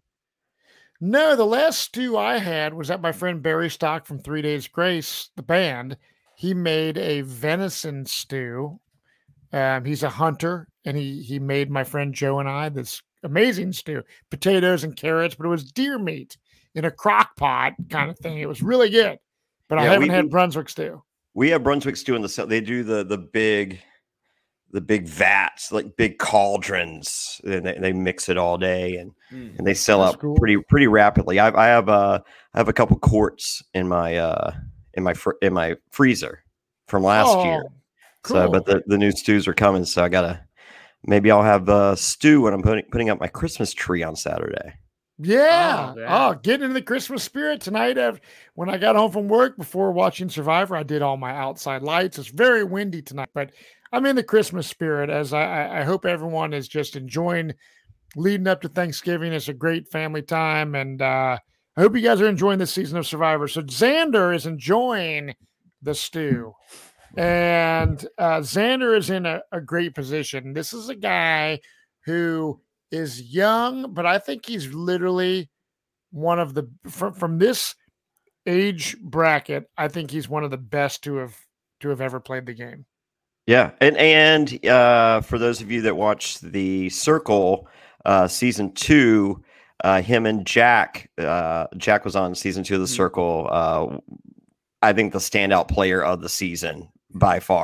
No, the last stew I had was at my friend Barry Stock from Three Days Grace, the band. He made a venison stew. Um, he's a hunter, and he he made my friend Joe and I this amazing stew, potatoes and carrots, but it was deer meat in a crock pot kind of thing. It was really good, but I Yeah, haven't we- had we- Brunswick stew. We have Brunswick stew in the south. They do the the big, the big vats, like big cauldrons, and they, they mix it all day, and, Mm. and they sell That's out cool. pretty pretty rapidly. I, I have uh I have a couple quarts in my uh in my fr- in my freezer from last year. Oh, So, but cool. the, the new stews are coming, so I gotta maybe I'll have uh, stew when I'm putting putting up my Christmas tree on Saturday. Yeah. Oh, yeah. Oh, getting into the Christmas spirit tonight. After, when I got home from work before watching Survivor, I did all my outside lights. It's very windy tonight, but I'm in the Christmas spirit, as I, I- I hope everyone is just enjoying leading up to Thanksgiving. It's a great family time, and uh, I hope you guys are enjoying this season of Survivor. So Xander is enjoying the stew, and uh, Xander is in a, a great position. This is a guy who is young, but I think he's literally one of the from, from this age bracket. I think he's one of the best to have to have ever played the game. Yeah, and and uh, for those of you that watched the Circle uh, season two, uh, him and Jack, uh, Jack was on season two of the Mhm. Circle. Uh, I think the standout player of the season by far.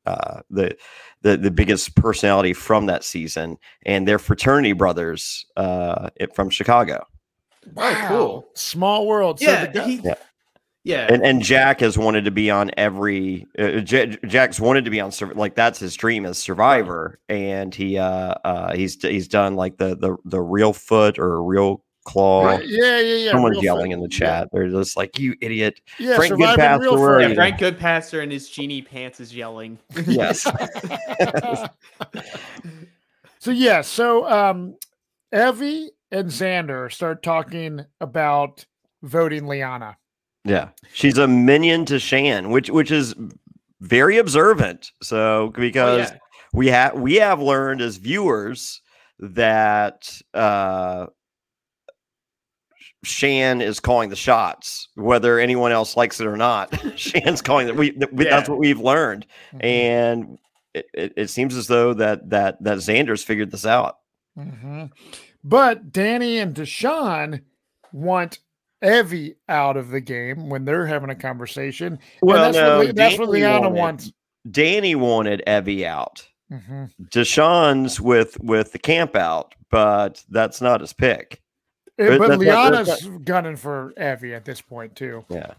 uh, the the the biggest personality from that season, and they're fraternity brothers uh, it, from Chicago. Wow. Oh, cool. Small world. So Yeah, the guy- he, Yeah. yeah. And and Jack has wanted to be on every. Uh, J- Jack's wanted to be on Sur- like that's his dream as Survivor, and he uh, uh he's he's done like the the the real foot or real claw. Right, yeah, yeah, yeah. Someone's real yelling foot. in the chat. They're just like, "You idiot!" Yeah, Frank surviving Goodpaster, real where are foot. yeah, you? Frank Goodpaster and his genie pants is yelling. Yes. So yeah, so um Evie and Xander start talking about voting Liana. Yeah, she's a minion to Shan, which which is very observant. So because Oh, yeah. we have we have learned as viewers that uh, Shan is calling the shots, whether anyone else likes it or not. Shan's calling it. We, we Yeah. that's what we've learned, Mhm. and it, it, it seems as though that that that Xander's figured this out. Mhm. But Danny and Deshaun want Evie out of the game when they're having a conversation. Well, and that's no, what, Le- that's what Danny Liana wanted- wants. Danny wanted Evie out. Mhm. Deshaun's with with the camp out, but that's not his pick. Eh, But But that- that- Liana's gunning for Evie at this point too. Yeah.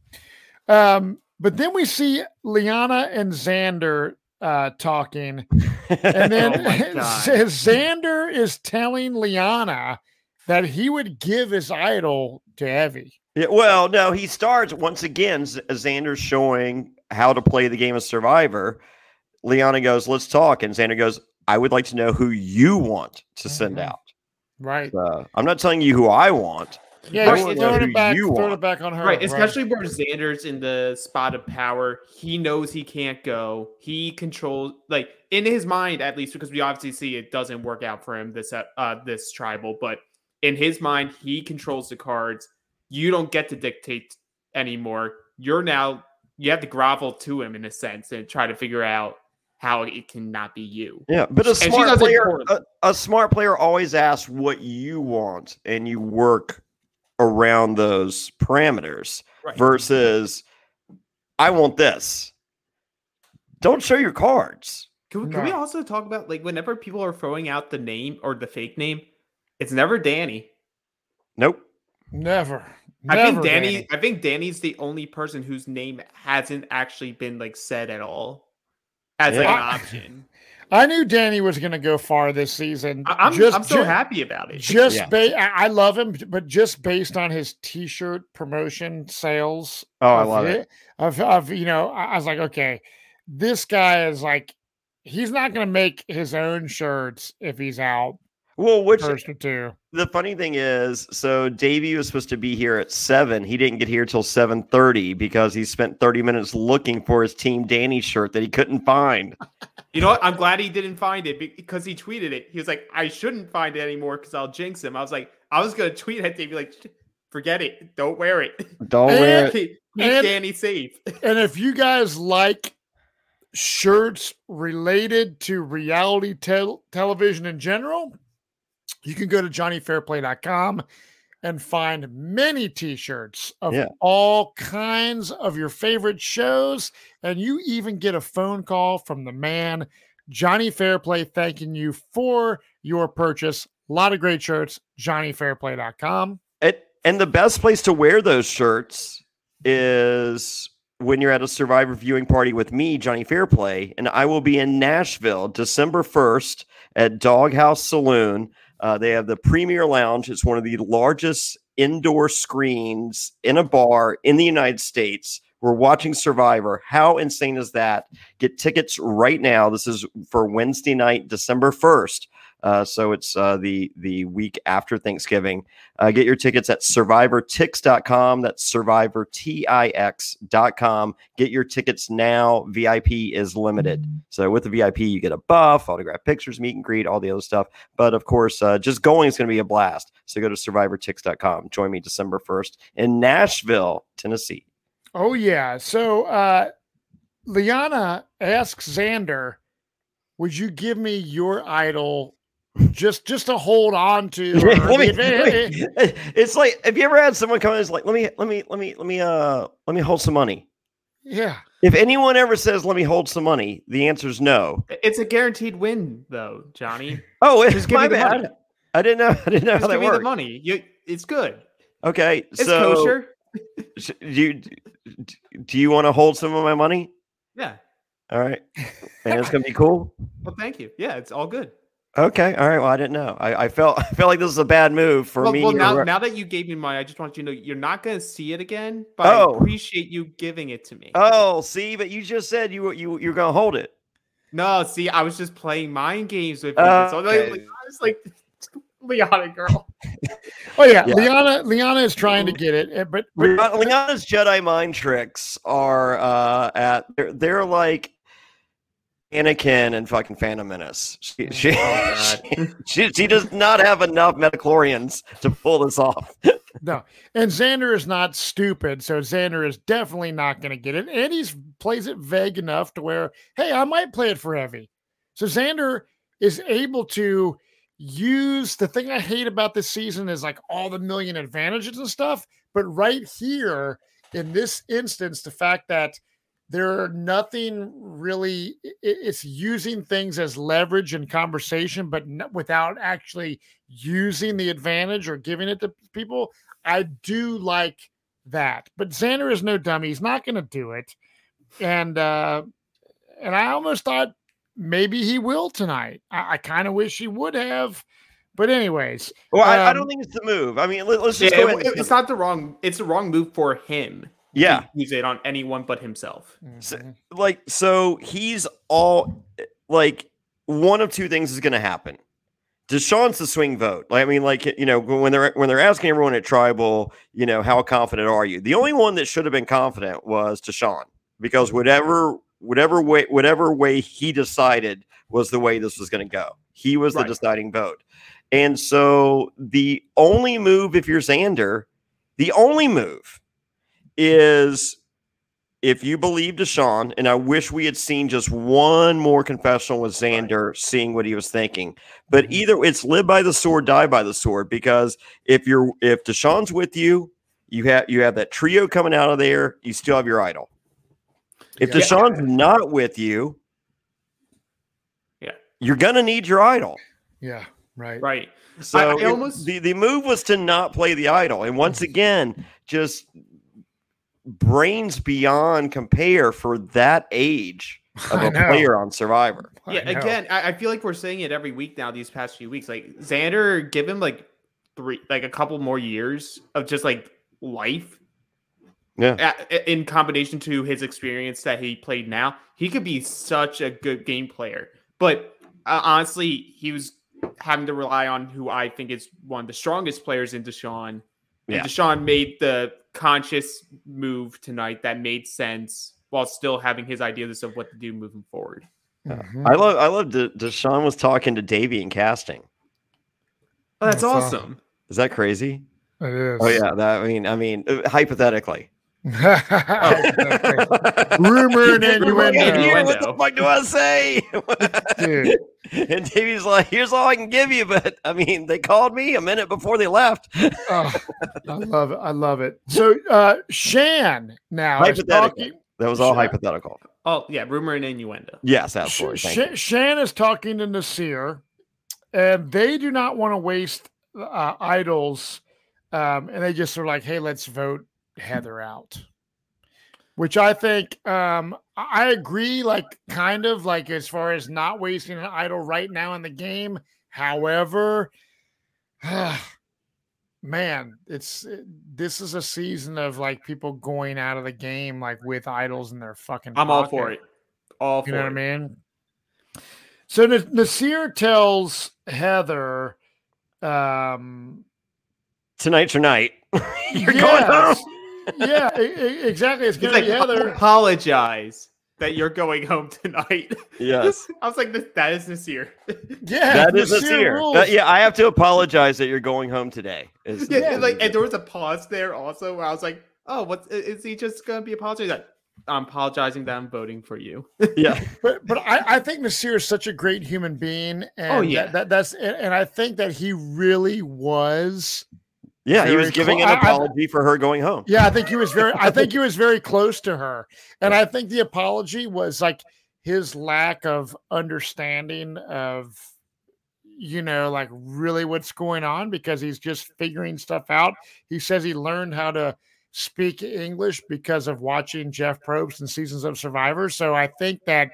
Um, but then we see Liana and Xander uh, talking, and then Oh my God. Xander is telling Liana that he would give his idol to Evie. Yeah, well, no, he starts once again. Z- Xander's showing how to play the game of Survivor. Liana goes, "Let's talk," and Xander goes, "I would like to know who you want to send Mhm. out. Right. Uh, I'm not telling you who I want. Yeah, I he's wanna know throwing who it back, you throwing want." it back on her. Right, especially where Xander's in the spot of power. He knows he can't go. He controls, like in his mind, at least, because we obviously see it doesn't work out for him this uh this tribal. But in his mind, he controls the cards. You don't get to dictate anymore. You're now you have to grovel to him in a sense and try to figure out how it cannot be you. Yeah, but a she smart does it player, poorly. a, a smart player always asks what you want, and you work around those parameters. Right. Versus, I want this. Don't show your cards. Can we, can we No. also talk about like whenever people are throwing out the name or the fake name, it's never Danny. Nope. Never. I think Never, Danny, I think Danny's the only person whose name hasn't actually been like said at all as like Yeah. an option. I knew Danny was going to go far this season. I- I'm Just- I'm so ju- happy about it. Just Yeah. ba- I I love him, but just based on his T-shirt promotion sales. Oh, I of love it. Of, of you know, I, I was like, okay, this guy is like, he's not going to make his own shirts if he's out Well, which first or two. the funny thing is, so Davey was supposed to be here at seven. He didn't get here till seven thirty because he spent thirty minutes looking for his Team Danny shirt that he couldn't find. You know what? I'm glad he didn't find it because he tweeted it. He was like, I shouldn't find it anymore because I'll jinx him. I was like, I was gonna tweet at Davey like, forget it, don't wear it. Don't And- wear it. Keep, keep and- Danny safe. And if you guys like shirts related to reality tel- television in general, you can go to johnny fairplay dot com and find many t-shirts of Yeah. all kinds of your favorite shows. And you even get a phone call from the man, Johnny Fairplay, thanking you for your purchase. A lot of great shirts, johnny fairplay dot com. It, and the best place to wear those shirts is when you're at a Survivor viewing party with me, Johnny Fairplay, and I will be in Nashville December first at Doghouse Saloon. Uh, they have the Premier Lounge. It's one of the largest indoor screens in a bar in the United States. We're watching Survivor. How insane is that? Get tickets right now. This is for Wednesday night, December first. Uh, so it's uh, the the week after Thanksgiving. Uh, get your tickets at survivor tix dot com. That's survivor tix dot com. Get your tickets now. V I P is limited. So with the V I P, you get a buff, autograph pictures, meet and greet, all the other stuff. But of course, uh, just going is going to be a blast. So go to survivor tix dot com. Join me December first in Nashville, Tennessee. Oh, yeah. So uh, Liana asks Xander, would you give me your idol just just to hold on to? or Let me- the advantage?" it's like, have you ever had someone come in and is like, let me, let me, let me, let me, uh, let me hold some money. Yeah. If anyone ever says, let me hold some money, the answer is no. It's a guaranteed win, though, Johnny. Oh, it's Just give my me the bad. money. I didn't know. I didn't know Just how that give me the worked. money. You, it's good. Okay. It's so kosher. sh- do you, do you want to hold some of my money? Yeah. All right. And it's going to be cool. Well, thank you. Yeah, it's all good. Okay. All right. Well, I didn't know. I, I felt I felt like this was a bad move for well, me. well now, or- now that you gave me money, I just want you to know you're not going to see it again, but Oh. I appreciate you giving it to me. Oh, see, but you just said you were you you're going to hold it. No, see, I was just playing mind games with you. Uh, so like, like, I was like, Liana girl. Oh yeah, Yeah. Liana. Liana is trying to get it, eh, but, but Liana- Liana's Jedi mind tricks are uh, at they're, they're like Anakin and fucking Phantom Menace. She she, Oh, she, she she does not have enough metachlorians to pull this off. no. And Xander is not stupid, so Xander is definitely not going to get it. And he plays it vague enough to where, hey, I might play it for heavy. So Xander is able to use the thing I hate about this season is like all the million advantages and stuff. But right here in this instance, the fact that there are nothing really, it's using things as leverage and conversation, but n- without actually using the advantage or giving it to people. I do like that. But Xander is no dummy. He's not going to do it. And, uh, and I almost thought maybe he will tonight. I, I kind of wish he would have. But anyways. Well, I, I um, don't think it's the move. I mean, let, us just Yeah, go it- ahead. and- it's not the wrong. It's the wrong move for him. Yeah. to use it on anyone but himself. So, mhm. like so he's all like one of two things is going to happen. Deshaun's the swing vote. Like, I mean, like, you know, when they're when they're asking everyone at Tribal, you know, how confident are you? The only one that should have been confident was Deshaun, because whatever whatever way whatever way he decided was the way this was going to go. He was the Right. deciding vote. And so the only move, if you're Xander, the only move is if you believe Deshaun, and I wish we had seen just one more confessional with Xander, seeing what he was thinking. But Mhm. either it's live by the sword, die by the sword. Because if you're if Deshaun's with you, you have you have that trio coming out of there. You still have your idol. If Yeah. Deshaun's not with you, Yeah. you're gonna need your idol. Yeah, right. Right. So I- I it- almost- the the move was to not play the idol, and once again, just brains beyond compare for that age of I a know. player on Survivor. I Yeah, know. again, I, I feel like we're saying it every week now. These past few weeks, like Xander, give him like three, like a couple more years of just like life. Yeah. A- in combination to his experience that he played now, he could be such a good game player. But uh, honestly, he was having to rely on who I think is one of the strongest players in Deshaun. And Yeah. Deshaun made the conscious move tonight that made sense while still having his ideas of what to do moving forward. Mhm. I love I love De- Deshaun was talking to Davey in casting. Oh, that's That's aw- awesome. Is that crazy? It is. Oh yeah, that I mean I mean uh, hypothetically. Rumor and innuendo. Here, what the fuck do I say? Dude. And Davey's like, here's all I can give you, but I mean, they called me a minute before they left. Oh, I love it. I love it. So uh Shan now is Hypothetical. talking. That was all Sure. hypothetical. Oh, yeah, rumor and innuendo. Yes, Sh- absolutely. Thank Sh- you. Shan is talking to Nasir, and they do not want to waste uh, idols, um, and they just are like, "Hey, let's vote Heather out," which I think um, I I agree. Like, kind of like as far as not wasting an idol right now in the game. However, man, it's this is a season of like people going out of the game like with idols in their fucking. I'm all pocket. for it. All for You know it. what I mean? So N- Nasir tells Heather, um, Tonight or night. You're going yes, home. yeah, e- e- exactly. It's He's going to like, be Heather. apologize that you're going home tonight. Yes. I was like, "This- that is Nasir. Yeah, That is a seer. rules. But yeah, I have to apologize that you're going home today. Is- yeah, Yeah. and like, and there was a pause there also where I was like, oh, what is he just gonna be apologizing? Like, I'm apologizing that I'm voting for you. yeah. But but I, I think Nasir is such a great human being, and Oh, yeah. that, that that's and and I think that he really was Yeah, he very was giving clo- an I- I- apology for her going home. Yeah, I think he was very. I think he was very close to her, and I think the apology was like his lack of understanding of, you know, like really what's going on because he's just figuring stuff out. He says he learned how to speak English because of watching Jeff Probst and Seasons of Survivor. So I think that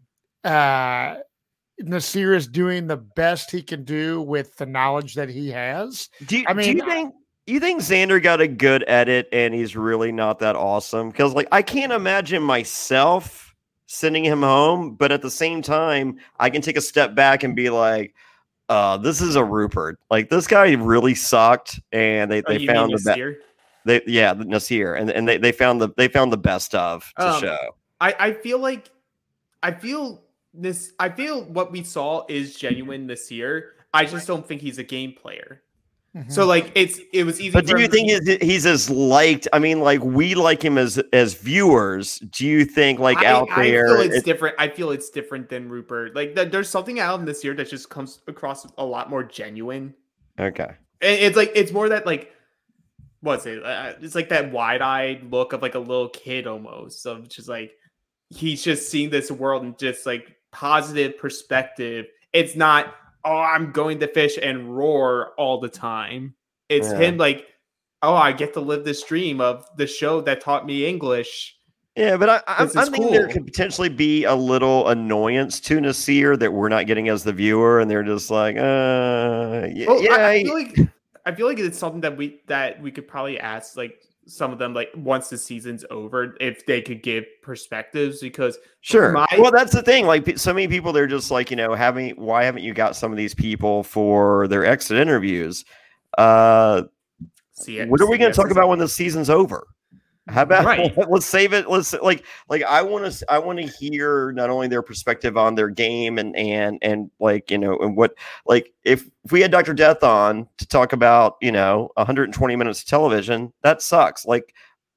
uh, Naseer is doing the best he can do with the knowledge that he has. Do you, I mean, do you think you think Xander got a good edit and he's really not that awesome? Because like I can't imagine myself sending him home, but at the same time, I can take a step back and be like, uh, this is a Rupert. Like this guy really sucked, and they, Oh, they you found mean the best. Naseer? They yeah, the Naseer, and and they, they found the they found the best of to Um, show. I, I feel like I feel this I feel what we saw is genuine this year. I just don't think he's a game player. So like it's it was easy. But for do you him- think he's, he's as liked? I mean, like we like him as as viewers. Do you think like I, out I there? feel it's it- different. I feel it's different than Rupert. Like th- there's something out in this year that just comes across a lot more genuine. okay. And it's like it's more that like what's it? Uh, it's like that wide-eyed look of like a little kid almost of just like he's just seeing this world and just like positive perspective. It's not, oh, I'm going to fish and roar all the time. It's Yeah. him like, oh, I get to live this dream of the show that taught me English. Yeah, but I, I, This I is think there cool. could potentially be a little annoyance to Naseer that we're not getting as the viewer, and they're just like, uh, y- Well, yeah, I, I I- feel like I feel like it's something that we that we could probably ask like some of them like once the season's over if they could give perspectives because sure. my- Well, that's the thing. Like, pe- so many people, they're just like, you know, having why haven't you got some of these people for their exit interviews? Uh, see it. what are we going to C S talk about when the season's over? How about Right. let's save it. Let's like like I want to I want to hear not only their perspective on their game and and and like you know and what like if, if we had Doctor Death on to talk about you know one hundred twenty minutes of television, that sucks. Like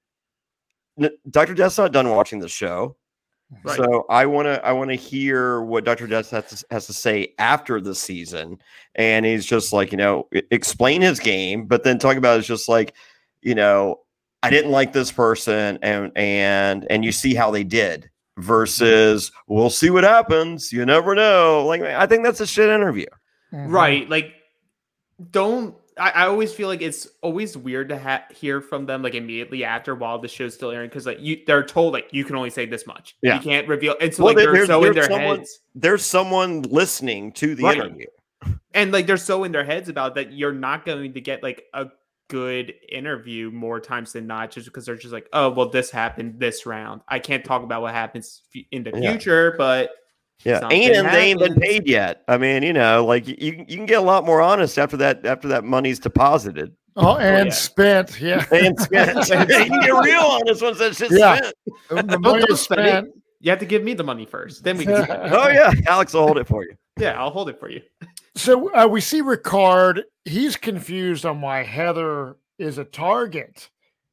n- Doctor Death's not done watching the show. Right. So I want to I want to hear what Doctor Death has to, has to say after the season, and he's just like you know e- explain his game, but then talk about it's just like you know I didn't like this person, and and and you see how they did versus we'll see what happens. You never know. Like I think that's a shit interview. Mhm. Right. Like, don't. I, I always feel like it's always weird to ha- hear from them like immediately after while the show's still airing because like you they're told like you can only say this much. Yeah. You can't reveal. And so Well, like there- they're there's- so in there's their someone- heads, There's someone listening to the Right. interview. and like they're so in their heads about that you're not going to get like a good interview more times than not just because they're just like, oh well, this happened this round. I can't talk about what happens f- in the Yeah. future, but Yeah, something and they ain't been happens. paid yet. I mean, you know, like you you can get a lot more honest after that after that money's deposited. Oh, and yeah. spent. Yeah. And spent. You can get real honest once that shit's Yeah. spent. The Don't- money don't is spend it. spent. You have to give me the money first. Then we can. Oh yeah, Alex will hold it for you. Yeah, I'll hold it for you. So uh, we see Ricard. He's confused on why Heather is a target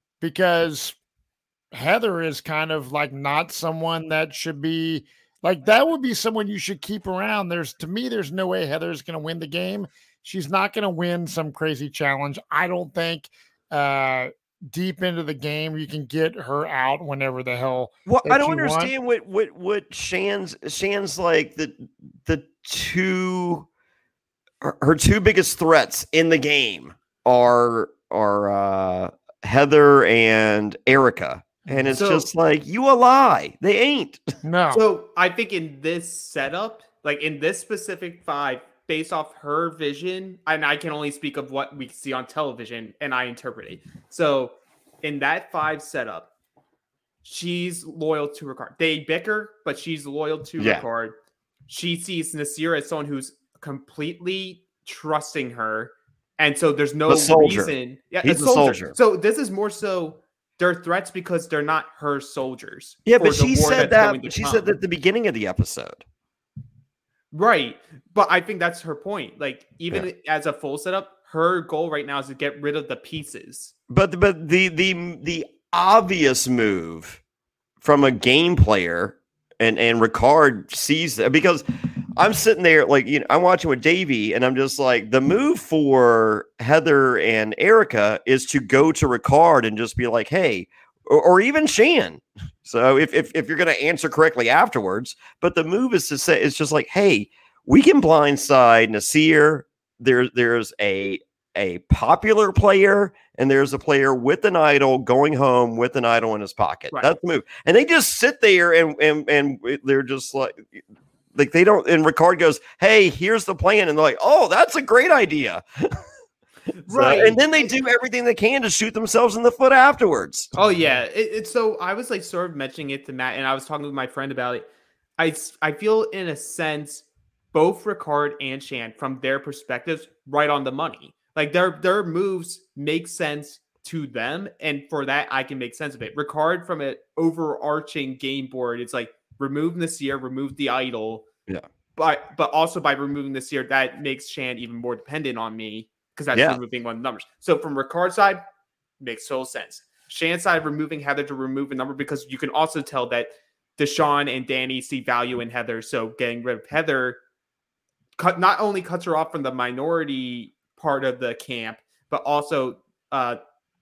because Heather is kind of like not someone that should be like that would be someone you should keep around. There's to me, there's no way Heather's going to win the game. She's not going to win some crazy challenge. I don't think uh, deep into the game you can get her out whenever the hell. Well, that I don't you want. understand what what what Shan's Shan's like the the two her, her two biggest threats in the game are are uh, Heather and Erica, and it's So- just like you a lie. They ain't. No. So I think in this setup, like in this specific five, based off her vision, and I can only speak of what we see on television and I interpret it. So in that five setup, she's loyal to Ricard. They bicker, but she's loyal to Yeah. Ricard. She sees Naseer as someone who's completely trusting her. And so there's no The soldier. reason. Yeah, He's a the soldier. So this is more so they're threats because they're not her soldiers. Yeah, for but the she war said that's going that. to She come. said that at the beginning of the episode. Right. But I think that's her point. Like, even as a full setup, her goal right now is to get rid of the pieces. But but the the the obvious move from a game player and and Ricard sees that because I'm sitting there like, you know, I'm watching with Davey and I'm just like, the move for Heather and Erica is to go to Ricard and just be like, hey, or, or even Shan. So if, if, if you're going to answer correctly afterwards, but the move is to say, it's just like, hey, we can blindside Naseer. There, there's a, a popular player and there's a player with an idol going home with an idol in his pocket. Right. That's the move. And they just sit there and, and, and they're just like, like they don't, and Ricard goes, hey, here's the plan. And they're like, oh, that's a great idea. So, Right. and then they do everything they can to shoot themselves in the foot afterwards. Oh yeah, it, it's so I was like sort of mentioning it to Matt, and I was talking with my friend about it. I I feel in a sense both Ricard and Shan, from their perspectives, right on the money. Like their their moves make sense to them, and for that I can make sense of it. Ricard, from an overarching game board, it's like remove Naseer, remove the idol. Yeah. But but also by removing Naseer, that makes Shan even more dependent on me. Because that's Yeah. removing one of the numbers. So from Ricard's side, makes total sense. Shan's side, removing Heather to remove a number, because you can also tell that Deshaun and Danny see value in Heather. So getting rid of Heather cut not only cuts her off from the minority part of the camp, but also uh,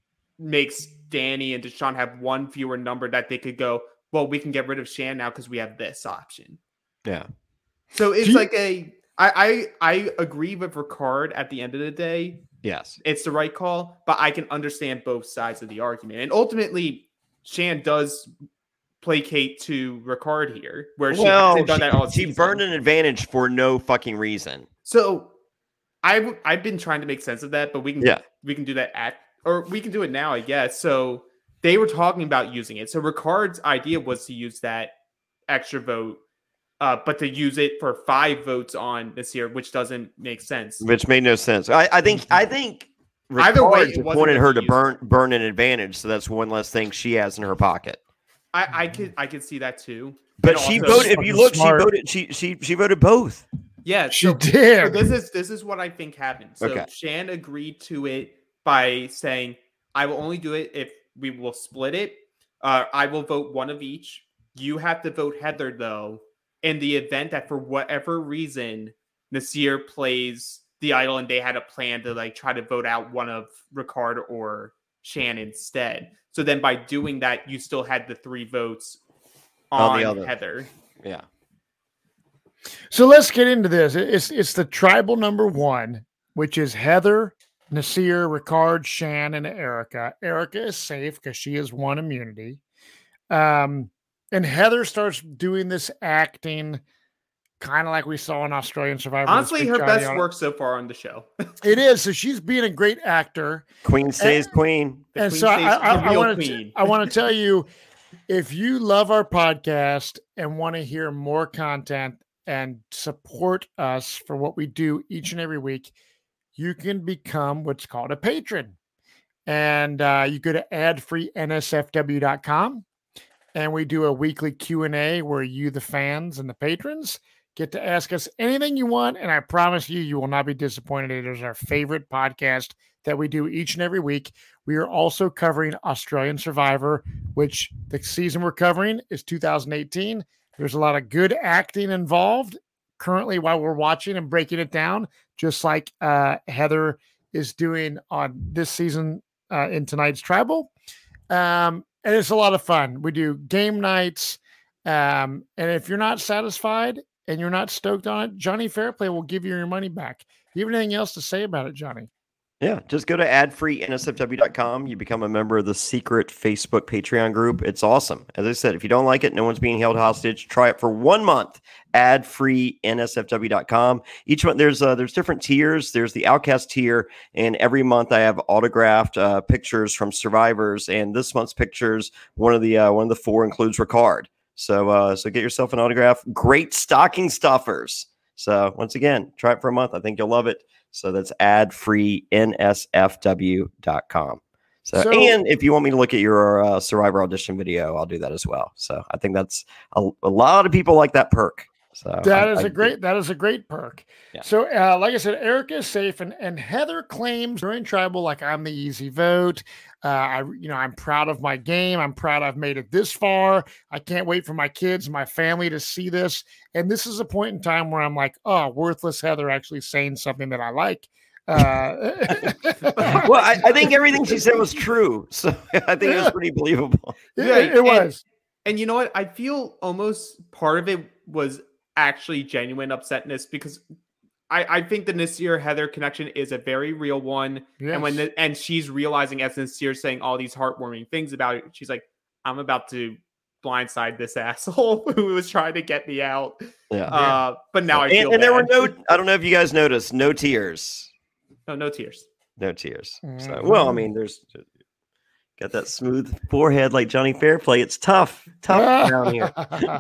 makes Danny and Deshaun have one fewer number that they could go, well, we can get rid of Shan now because we have this option. Yeah. So it's Do you- like a I, I I agree with Ricard at the end of the day. Yes. It's the right call, but I can understand both sides of the argument. And ultimately, Shan does placate to Ricard here, where she Well, hasn't done she, that all she season. burned an advantage for no fucking reason. So I w- I've been trying to make sense of that, but we can Yeah. we can do that at or we can do it now, I guess. So they were talking about using it. So Ricard's idea was to use that extra vote. Uh, but to use it for five votes on this year, which doesn't make sense. Which made no sense. I, I think I think Either way, Ricard it just wasn't wanted gonna her be to burn burn an advantage, so that's one less thing she has in her pocket. I, I could I could see that too. But And she also- voted. If you look, Smart. she voted. She she she voted both. Yeah, She so, did. so this is this is what I think happened. So Okay. Shan agreed to it by saying, "I will only do it if we will split it. Uh, I will vote one of each. You have to vote Heather though. In the event that for whatever reason Naseer plays the idol and they had a plan to like try to vote out one of Ricard or Shan instead. So then by doing that, you still had the three votes On on, the other. Heather. Yeah. So let's get into this. It's it's the tribal number one, which is Heather, Naseer, Ricard, Shan, and Erica. Erica is safe because she has one immunity. Um, and Heather starts doing this acting kind of like we saw in Australian Survivor. Honestly, with her Johnny best on it. work so far on the show. It is. So she's being a great actor. Queen stays queen. The And queen so I, stays I, the I real want to queen. I want to tell you, if you love our podcast and want to hear more content and support us for what we do each and every week, you can become what's called a patron. And uh, you go to ad free N S F W dot com, and we do a weekly Q and A where you, the fans and the patrons, get to ask us anything you want. And I promise you, you will not be disappointed. It is our favorite podcast that we do each and every week. We are also covering Australian Survivor, which the season we're covering is two thousand eighteen. There's a lot of good acting involved currently while we're watching and breaking it down, just like uh, Heather is doing on this season uh, in tonight's Tribal. Um, and it's a lot of fun. We do game nights. Um, and if you're not satisfied and you're not stoked on it, Johnny Fairplay will give you your money back. Do you have anything else to say about it, Johnny? Yeah, just go to ad free N S F W dot com. You become a member of the secret Facebook Patreon group. It's awesome. As I said, if you don't like it, no one's being held hostage. Try it for one month. ad free N S F W dot com. Each month, there's uh, there's different tiers. There's the Outcast tier, and every month I have autographed uh, pictures from survivors. And this month's pictures, one of the uh, one of the four includes Ricard. So uh, so get yourself an autograph. Great stocking stuffers. So once again, try it for a month. I think you'll love it. So that's ad free N S F W dot com. So, So- and if you want me to look at your uh, Survivor audition video, I'll do that as well. So I think that's a, a lot of people like that perk. So that I, is I, a great that is a great perk. Yeah. So uh, like I said, Erica is safe, and and Heather claims during tribal like I'm the easy vote. Uh, I you know I'm proud of my game. I'm proud I've made it this far. I can't wait for my kids, my family to see this. And this is a point in time where I'm like, oh, worthless Heather actually saying something that I like. Uh, well, I, I think everything she said was true, so I think it was pretty believable. it, Yeah, it was. And you know what? I feel almost part of it was actually genuine upsetness because I, I think the Naseer Heather connection is a very real one. Yes. And when the, and she's realizing as Naseer saying all these heartwarming things about it, she's like, I'm about to blindside this asshole who was trying to get me out. Yeah. Uh, but now I and, feel and there were bad. no. I don't know if you guys noticed, no tears. no no tears. No tears. So, Mhm. well, I mean, there's got that smooth forehead like Johnny Fairplay. It's tough, tough down here.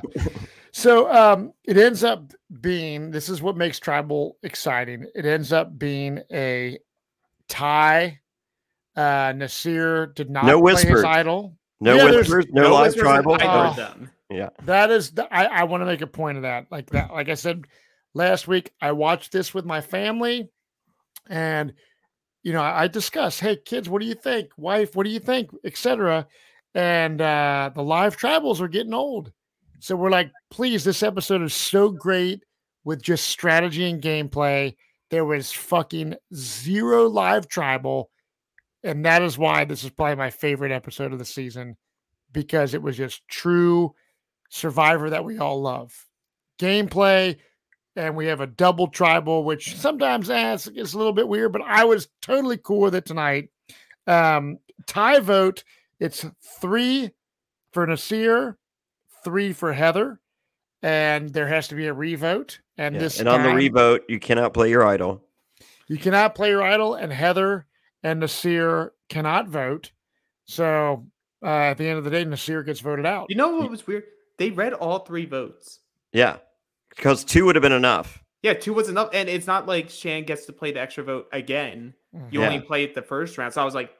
So um, it ends up being, this is what makes tribal exciting. It ends up being a tie. Uh, Naseer did not No play his whispers. idol. No Yeah, there's- whispers, no, live whispers, tribal. I Oh. heard them. Yeah. That is, the, I, I want to make a point of that. Like that, like I said last week, I watched this with my family, and you know, I, I discussed, hey kids, what do you think? Wife, what do you think? Etc. And uh, the live tribals are getting old, so we're like, please, this episode is so great with just strategy and gameplay. There was fucking zero live tribal, and that is why this is probably my favorite episode of the season, because it was just true Survivor that we all love. Gameplay, and we have a double tribal, which sometimes eh, it's, it's a little bit weird, but I was totally cool with it tonight. Um, tie vote, it's three for Naseer, three for Heather, and there has to be a revote. And Yeah. this And on the time, revote, you cannot play your idol. you cannot play your idol, and Heather and Naseer cannot vote. So uh, at the end of the day, Naseer gets voted out. You know what was weird? They read all three votes. Yeah. Because two would have been enough. Yeah, two was enough. And it's not like Shan gets to play the extra vote again. You Yeah. only play it the first round. So I was like,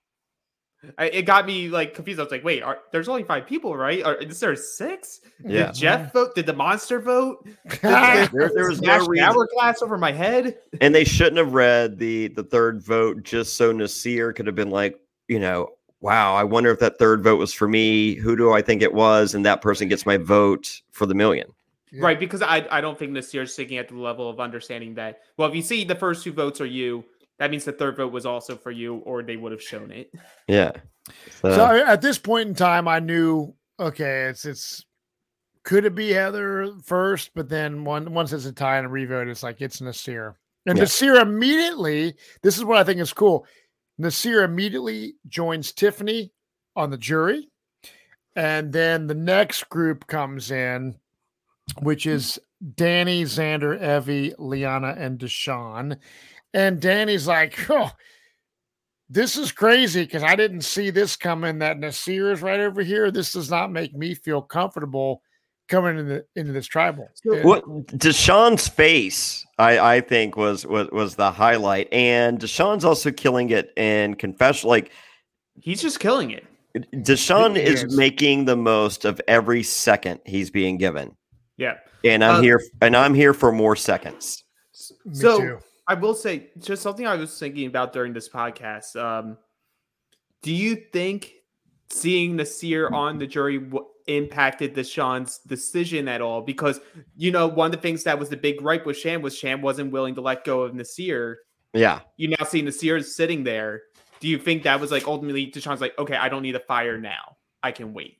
I, it got me like confused. I was like, wait, are, there's only five people, right? Are, is there six? Yeah. Did Jeff vote? Did the monster vote? There, there was no Smash reason. hourglass over my head. And they shouldn't have read the the third vote just so Naseer could have been like, you know, wow, I wonder if that third vote was for me. Who do I think it was? And that person gets my vote for the million. Yeah. Right, because I, I don't think Naseer's thinking at the level of understanding that, well, if you see the first two votes are you, that means the third vote was also for you, or they would have shown it. Yeah. So, So I- at this point in time, I knew, okay, it's it's could it be Heather first, but then one once it's a tie and a revote, it's like it's Naseer. And Yeah. Naseer immediately, this is what I think is cool. Naseer immediately joins Tiffany on the jury. And then the next group comes in, which is Danny, Xander, Evie, Liana, and Deshaun. And Danny's like, oh, this is crazy because I didn't see this coming, that Naseer is right over here. This does not make me feel comfortable coming into, into this tribal. And- what Deshaun's face, I, I think, was, was was the highlight. And Deshaun's also killing it in confession. Like, He's just killing it. Deshaun He is, is. making the most of every second he's being given. Yeah. And I'm Uh, here and I'm here for more seconds. Me so too. I will say just something I was thinking about during this podcast. Um, do you think seeing Naseer on the jury w- impacted Deshaun's decision at all? Because, you know, one of the things that was the big gripe with Shan was Shan wasn't willing to let go of Naseer. Yeah. You now see Naseer is sitting there. Do you think that was like ultimately Deshaun's like, okay, I don't need a fire now. I can wait.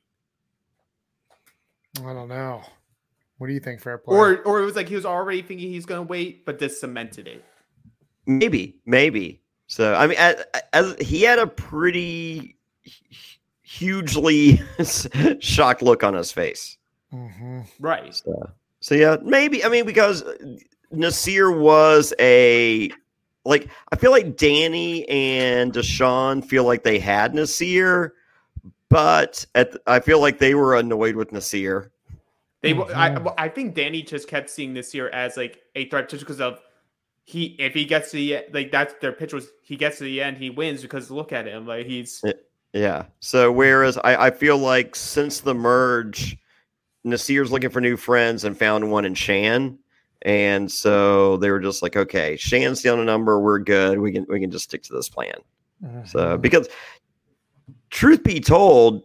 I don't know. What do you think, Fair Play? Or or it was like he was already thinking he's going to wait, but this cemented it. Maybe, maybe. So I mean, as, as he had a pretty hugely shocked look on his face. Mhm. Right. So, so yeah, maybe. I mean, because Naseer was a like. I feel like Danny and Deshaun feel like they had Naseer, but at I feel like they were annoyed with Naseer. They, Mhm. I, I think Danny just kept seeing this year as like a threat just because of he. If he gets to the like that's their pitch was he gets to the end he wins because look at him like he's Yeah. So whereas I, I feel like since the merge, Nasir's looking for new friends and found one in Shan. And so they were just like, okay, Shan's down a number. We're good. We can we can just stick to this plan. Mm-hmm. So because truth be told,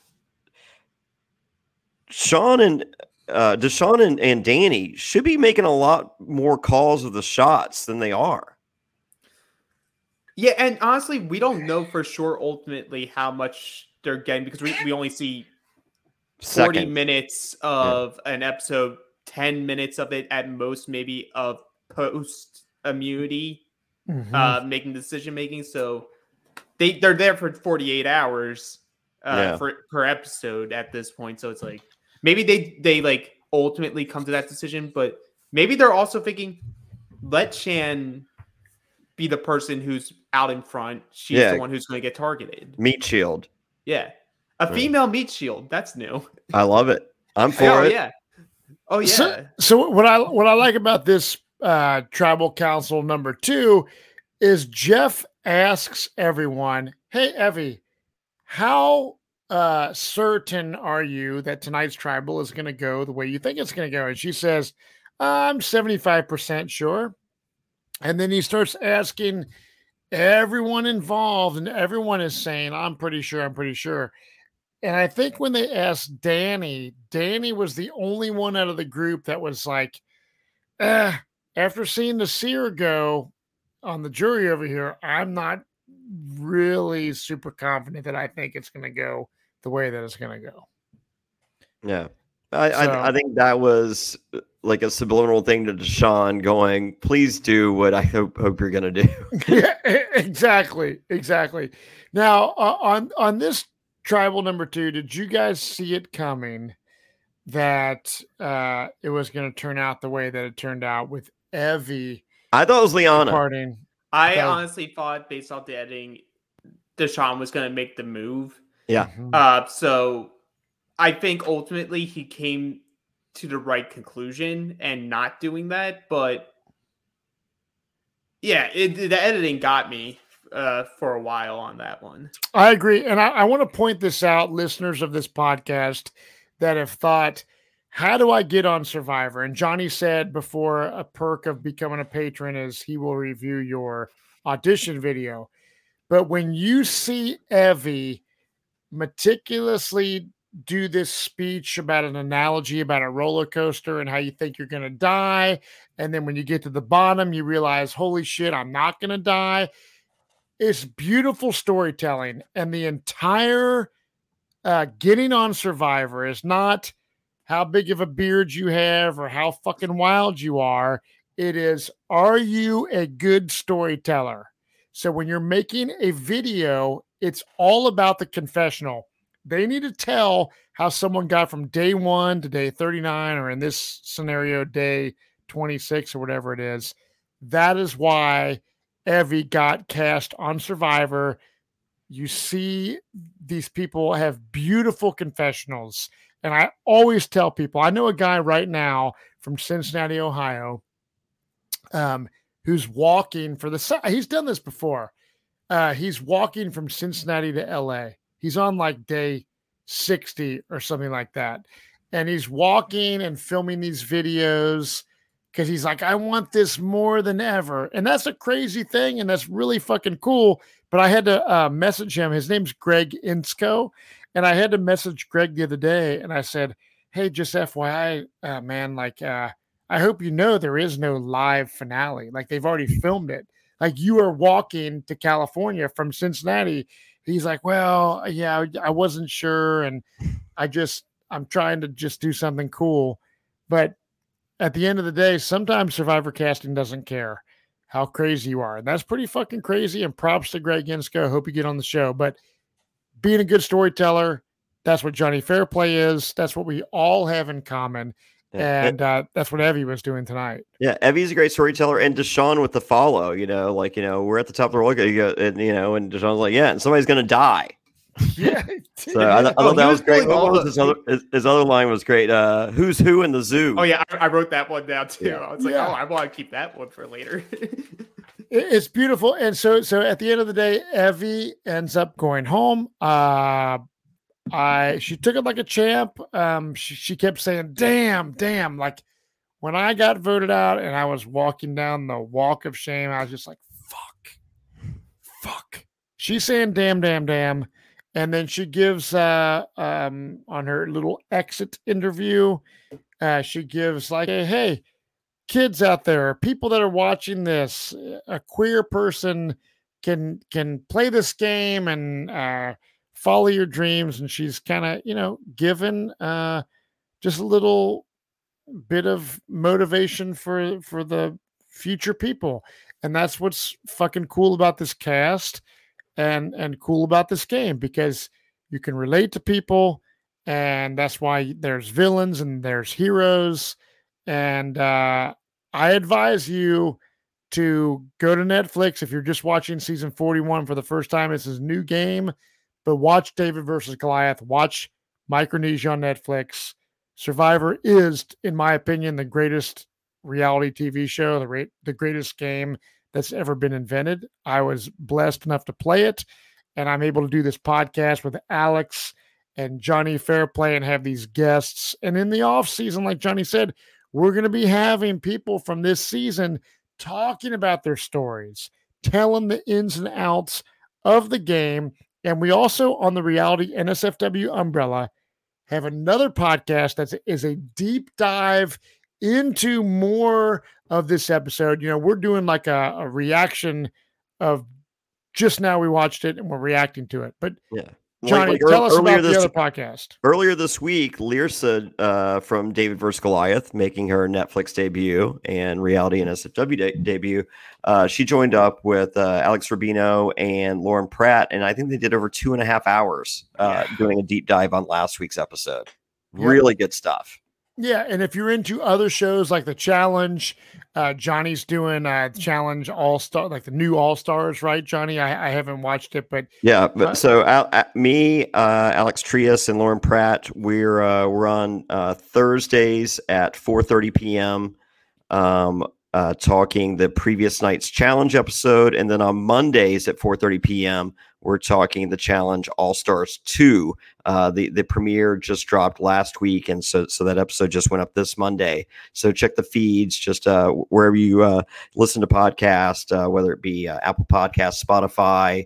Sean and uh, Deshaun and, and Danny should be making a lot more calls of the shots than they are. Yeah, and honestly, we don't know for sure ultimately how much they're getting because we, we only see forty Second. minutes of yeah. an episode. ten minutes of it at most, maybe of post immunity, mm-hmm. uh, making decision making. So they they're there for forty-eight hours uh, yeah. for per episode at this point. So it's like maybe they they like ultimately come to that decision, but maybe they're also thinking, let Shan be the person who's out in front. She's yeah. the one who's going to get targeted. Meat shield. Yeah, a female right. meat shield. That's new. I love it. I'm for oh, it. Yeah. Oh yeah. So, so what I what I like about this uh, tribal council number two is Jeff asks everyone, "Hey Evie, how uh, certain are you that tonight's tribal is going to go the way you think it's going to go?" And she says, "I'm seventy-five percent sure." And then he starts asking everyone involved, and everyone is saying, "I'm pretty sure. I'm pretty sure." And I think when they asked Danny, Danny was the only one out of the group that was like, eh, after seeing the seer go on the jury over here, I'm not really super confident that I think it's going to go the way that it's going to go. Yeah. I, so, I I think that was like a subliminal thing to Deshaun going, please do what I hope, hope you're going to do. Yeah, exactly. Exactly. Now, uh, on, on this tribal number two, did you guys see it coming that uh, it was going to turn out the way that it turned out with Evie? I thought it was Liana. Departing. I thought... honestly thought, based off the editing, Deshaun was going to make the move. Yeah. Uh, so I think ultimately he came to the right conclusion and not doing that. But yeah, it, the editing got me uh for a while on that one. I agree. And I, I want to point this out, listeners of this podcast that have thought, how do I get on Survivor? And Johnny said before, a perk of becoming a patron is he will review your audition video. But when you see Evie meticulously do this speech about an analogy about a roller coaster and how you think you're going to die, and then when you get to the bottom, you realize, holy shit, I'm not going to die. It's beautiful storytelling, and the entire uh, getting on Survivor is not how big of a beard you have or how fucking wild you are. It is, are you a good storyteller? So when you're making a video, it's all about the confessional. They need to tell how someone got from day one to day thirty-nine, or in this scenario, day twenty-six or whatever it is. That is why Evie got cast on Survivor. You see these people have beautiful confessionals. And I always tell people, I know a guy right now from Cincinnati, Ohio, um, who's walking for the, he's done this before. Uh, he's walking from Cincinnati to L A. He's on like day sixty or something like that. And he's walking and filming these videos because he's like, I want this more than ever. And that's a crazy thing. And that's really fucking cool. But I had to uh, message him. His name's Greg Insko. And I had to message Greg the other day. And I said, hey, just F Y I, uh, man, like, uh, I hope you know there is no live finale. Like, they've already filmed it. Like, you are walking to California from Cincinnati. He's like, well, yeah, I wasn't sure. And I just, I'm trying to just do something cool. But at the end of the day, sometimes Survivor casting doesn't care how crazy you are. And that's pretty fucking crazy. And props to Greg Insko. Hope you get on the show. But being a good storyteller, that's what Johnny Fairplay is. That's what we all have in common. Yeah. And uh, that's what Evie was doing tonight. Yeah, Evie's a great storyteller, and Deshaun with the follow. You know, like, you know, we're at the top of the roller, you go, and you know, and Deshaun's like, yeah, and somebody's gonna die. Yeah. So I, I thought oh, that was, was great. What was his other? His, his other line was great. Uh, who's who in the zoo? Oh yeah, I, I wrote that one down too. Yeah. I was like, yeah. oh, I want to keep that one for later. It's beautiful, and so so at the end of the day, Evie ends up going home. Uh, I she took it like a champ. Um, she, she kept saying, damn, damn. Like when I got voted out and I was walking down the walk of shame, I was just like, fuck, fuck. She's saying damn, damn, damn. And then she gives uh um on her little exit interview, uh, she gives like, hey, hey, kids out there, people that are watching this, a queer person can can play this game and uh follow your dreams. And she's kind of, you know, given uh just a little bit of motivation for for the future people. And that's what's fucking cool about this cast and and cool about this game, because you can relate to people, and that's why there's villains and there's heroes. And uh I advise you to go to Netflix if you're just watching season forty-one for the first time. It's a new game, but watch David versus Goliath. Watch Micronesia on Netflix. Survivor is, in my opinion, the greatest reality T V show, the, ra- the greatest game that's ever been invented. I was blessed enough to play it, and I'm able to do this podcast with Alex and Johnny Fairplay and have these guests. And in the off season, like Johnny said, we're going to be having people from this season talking about their stories, telling the ins and outs of the game. And we also, on the Reality N S F W umbrella, have another podcast that is a deep dive into more of this episode. You know, we're doing like a, a reaction of just now we watched it and we're reacting to it. But Yeah. Johnny, like, tell us earlier about this, the other podcast. Earlier this week, Lyrsa uh, from David versus Goliath, making her Netflix debut and Reality N S F W de- debut, uh, she joined up with uh, Alex Rubino and Lauren Pratt, and I think they did over two and a half hours uh, yeah. doing a deep dive on last week's episode. Yep. Really good stuff. Yeah, and if you're into other shows like The Challenge, uh, Johnny's doing uh, Challenge All Star, like the new All Stars, right, Johnny? I, I haven't watched it, but yeah. But uh, so uh, uh, me, uh, Alex Trias, and Lauren Pratt, we're uh, we're on uh, Thursdays at four thirty p.m. Um, uh, talking the previous night's Challenge episode, and then on Mondays at four thirty p.m. we're talking the Challenge All Stars two. Uh, the the premiere just dropped last week, and so so that episode just went up this Monday. So check the feeds, just uh, wherever you uh, listen to podcasts, uh, whether it be uh, Apple Podcasts, Spotify,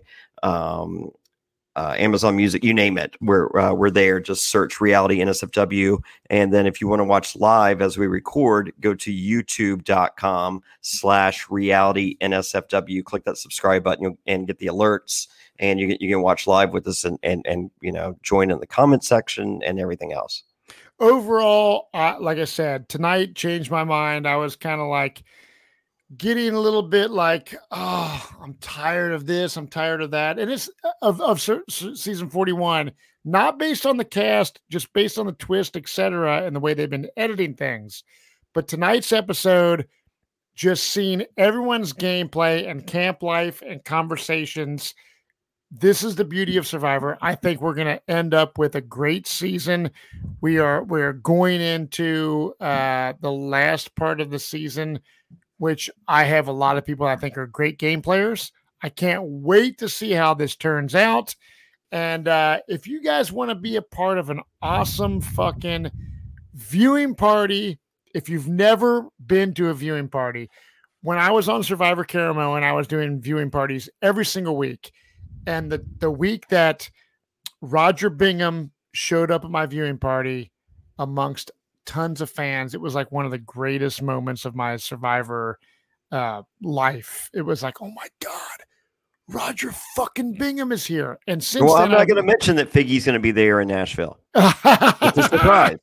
um, uh, Amazon Music, you name it. We're uh, we're there. Just search Reality N S F W, and then if you want to watch live as we record, go to youtube dot com slash Reality N S F W. Click that subscribe button and get the alerts. And you, you can watch live with us and, and, and, you know, join in the comment section and everything else. Overall, uh, like I said, tonight changed my mind. I was kind of like getting a little bit like, oh, I'm tired of this. I'm tired of that. And it's of, of season forty-one, not based on the cast, just based on the twist, et cetera, and the way they've been editing things. But tonight's episode, just seeing everyone's gameplay and camp life and conversations. This is the beauty of Survivor. I think we're going to end up with a great season. We are we're going into uh, the last part of the season, which I have a lot of people I think are great game players. I can't wait to see how this turns out. And uh, if you guys want to be a part of an awesome fucking viewing party, if you've never been to a viewing party, when I was on Survivor Caramel and I was doing viewing parties every single week, and the, the week that Roger Bingham showed up at my viewing party amongst tons of fans, it was like one of the greatest moments of my Survivor uh, life. It was like, oh my God, Roger fucking Bingham is here. And since well, then, I'm not going to mention that Figgy's going to be there in Nashville. It's a surprise.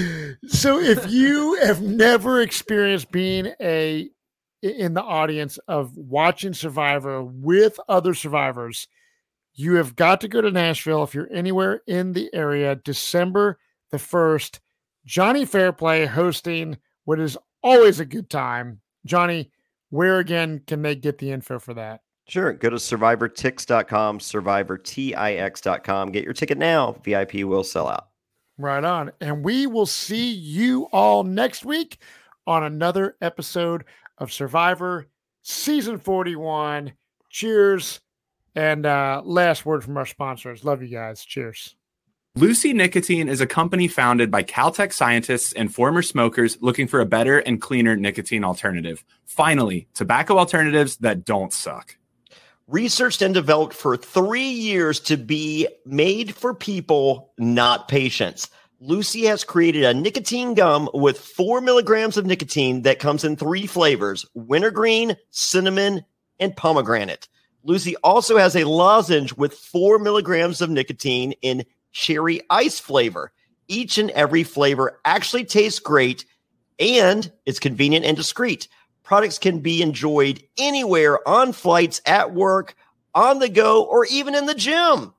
So if you have never experienced being a in the audience of watching Survivor with other survivors, you have got to go to Nashville. If you're anywhere in the area, December the first, Johnny Fairplay hosting what is always a good time. Johnny, where again can they get the info for that? Sure. Go to survivor tix dot com, survivor tix dot com. Get your ticket now. V I P will sell out. Right on. And we will see you all next week on another episode of Survivor Season forty-one. Cheers. And uh, last word from our sponsors. Love you guys. Cheers. Lucy Nicotine is a company founded by Caltech scientists and former smokers looking for a better and cleaner nicotine alternative. Finally, tobacco alternatives that don't suck. Researched and developed for three years to be made for people, not patients. Lucy has created a nicotine gum with four milligrams of nicotine that comes in three flavors: wintergreen, cinnamon, and pomegranate. Lucy also has a lozenge with four milligrams of nicotine in cherry ice flavor. Each and every flavor actually tastes great, and it's convenient and discreet. Products can be enjoyed anywhere, on flights, at work, on the go, or even in the gym.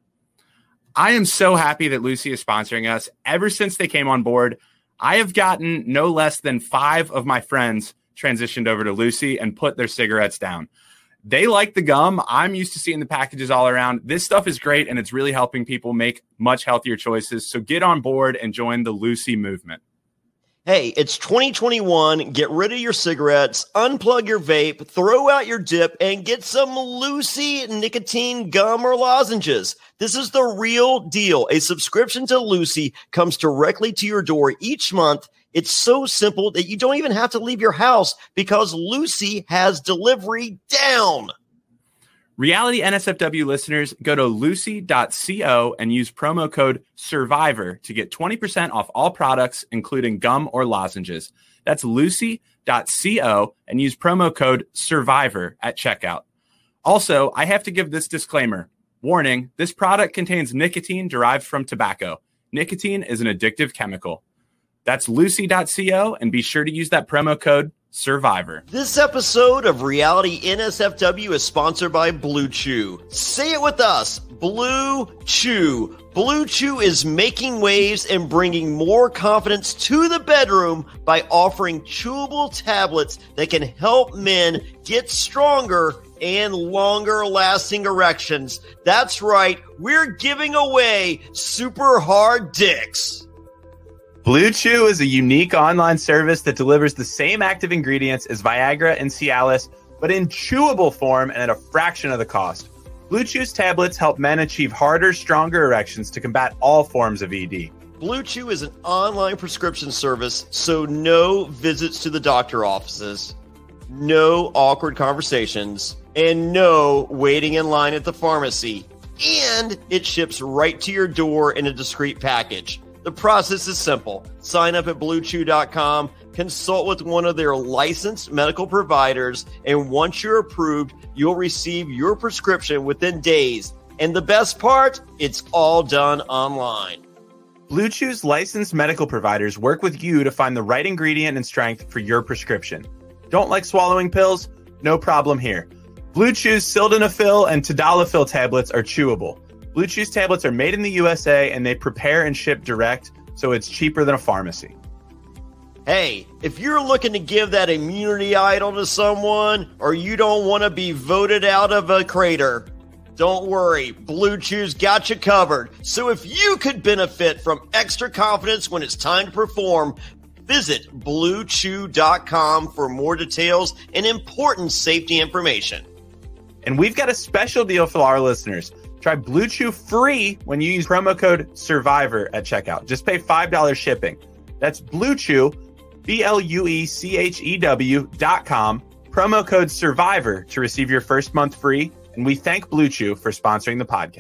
I am so happy that Lucy is sponsoring us. Ever since they came on board, I have gotten no less than five of my friends transitioned over to Lucy and put their cigarettes down. They like the gum. I'm used to seeing the packages all around. This stuff is great, and it's really helping people make much healthier choices. So get on board and join the Lucy movement. Hey, it's twenty twenty-one. Get rid of your cigarettes, unplug your vape, throw out your dip, and get some Lucy nicotine gum or lozenges. This is the real deal. A subscription to Lucy comes directly to your door each month. It's so simple that you don't even have to leave your house because Lucy has delivery down. Reality N S F W listeners, go to lucy dot co and use promo code SURVIVOR to get twenty percent off all products, including gum or lozenges. That's lucy dot co and use promo code SURVIVOR at checkout. Also, I have to give this disclaimer. Warning, this product contains nicotine derived from tobacco. Nicotine is an addictive chemical. That's lucy dot co, and be sure to use that promo code SURVIVOR. This episode of Reality N S F W is sponsored by Blue Chew. Say it with us, Blue Chew. Blue Chew is making waves and bringing more confidence to the bedroom by offering chewable tablets that can help men get stronger and longer lasting erections. That's right, we're giving away super hard dicks. Blue Chew is a unique online service that delivers the same active ingredients as Viagra and Cialis, but in chewable form and at a fraction of the cost. Blue Chew's tablets help men achieve harder, stronger erections to combat all forms of E D. Blue Chew is an online prescription service, so no visits to the doctor offices, no awkward conversations, and no waiting in line at the pharmacy. And it ships right to your door in a discreet package. The process is simple. Sign up at blue chew dot com, consult with one of their licensed medical providers, and once you're approved, you'll receive your prescription within days. And the best part, it's all done online. Blue Chew's licensed medical providers work with you to find the right ingredient and strength for your prescription. Don't like swallowing pills? No problem here. Blue Chew's sildenafil and tadalafil tablets are chewable. Blue Chew's tablets are made in the U S A, and they prepare and ship direct, so it's cheaper than a pharmacy. Hey, if you're looking to give that immunity idol to someone, or you don't want to be voted out of a crater, don't worry, Blue Chew's got you covered. So if you could benefit from extra confidence when it's time to perform, visit blue chew dot com for more details and important safety information. And we've got a special deal for our listeners. Try Blue Chew free when you use promo code SURVIVOR at checkout. Just pay five dollars shipping. That's Blue Chew, B L U E C H E W dot com, promo code SURVIVOR to receive your first month free. And we thank Blue Chew for sponsoring the podcast.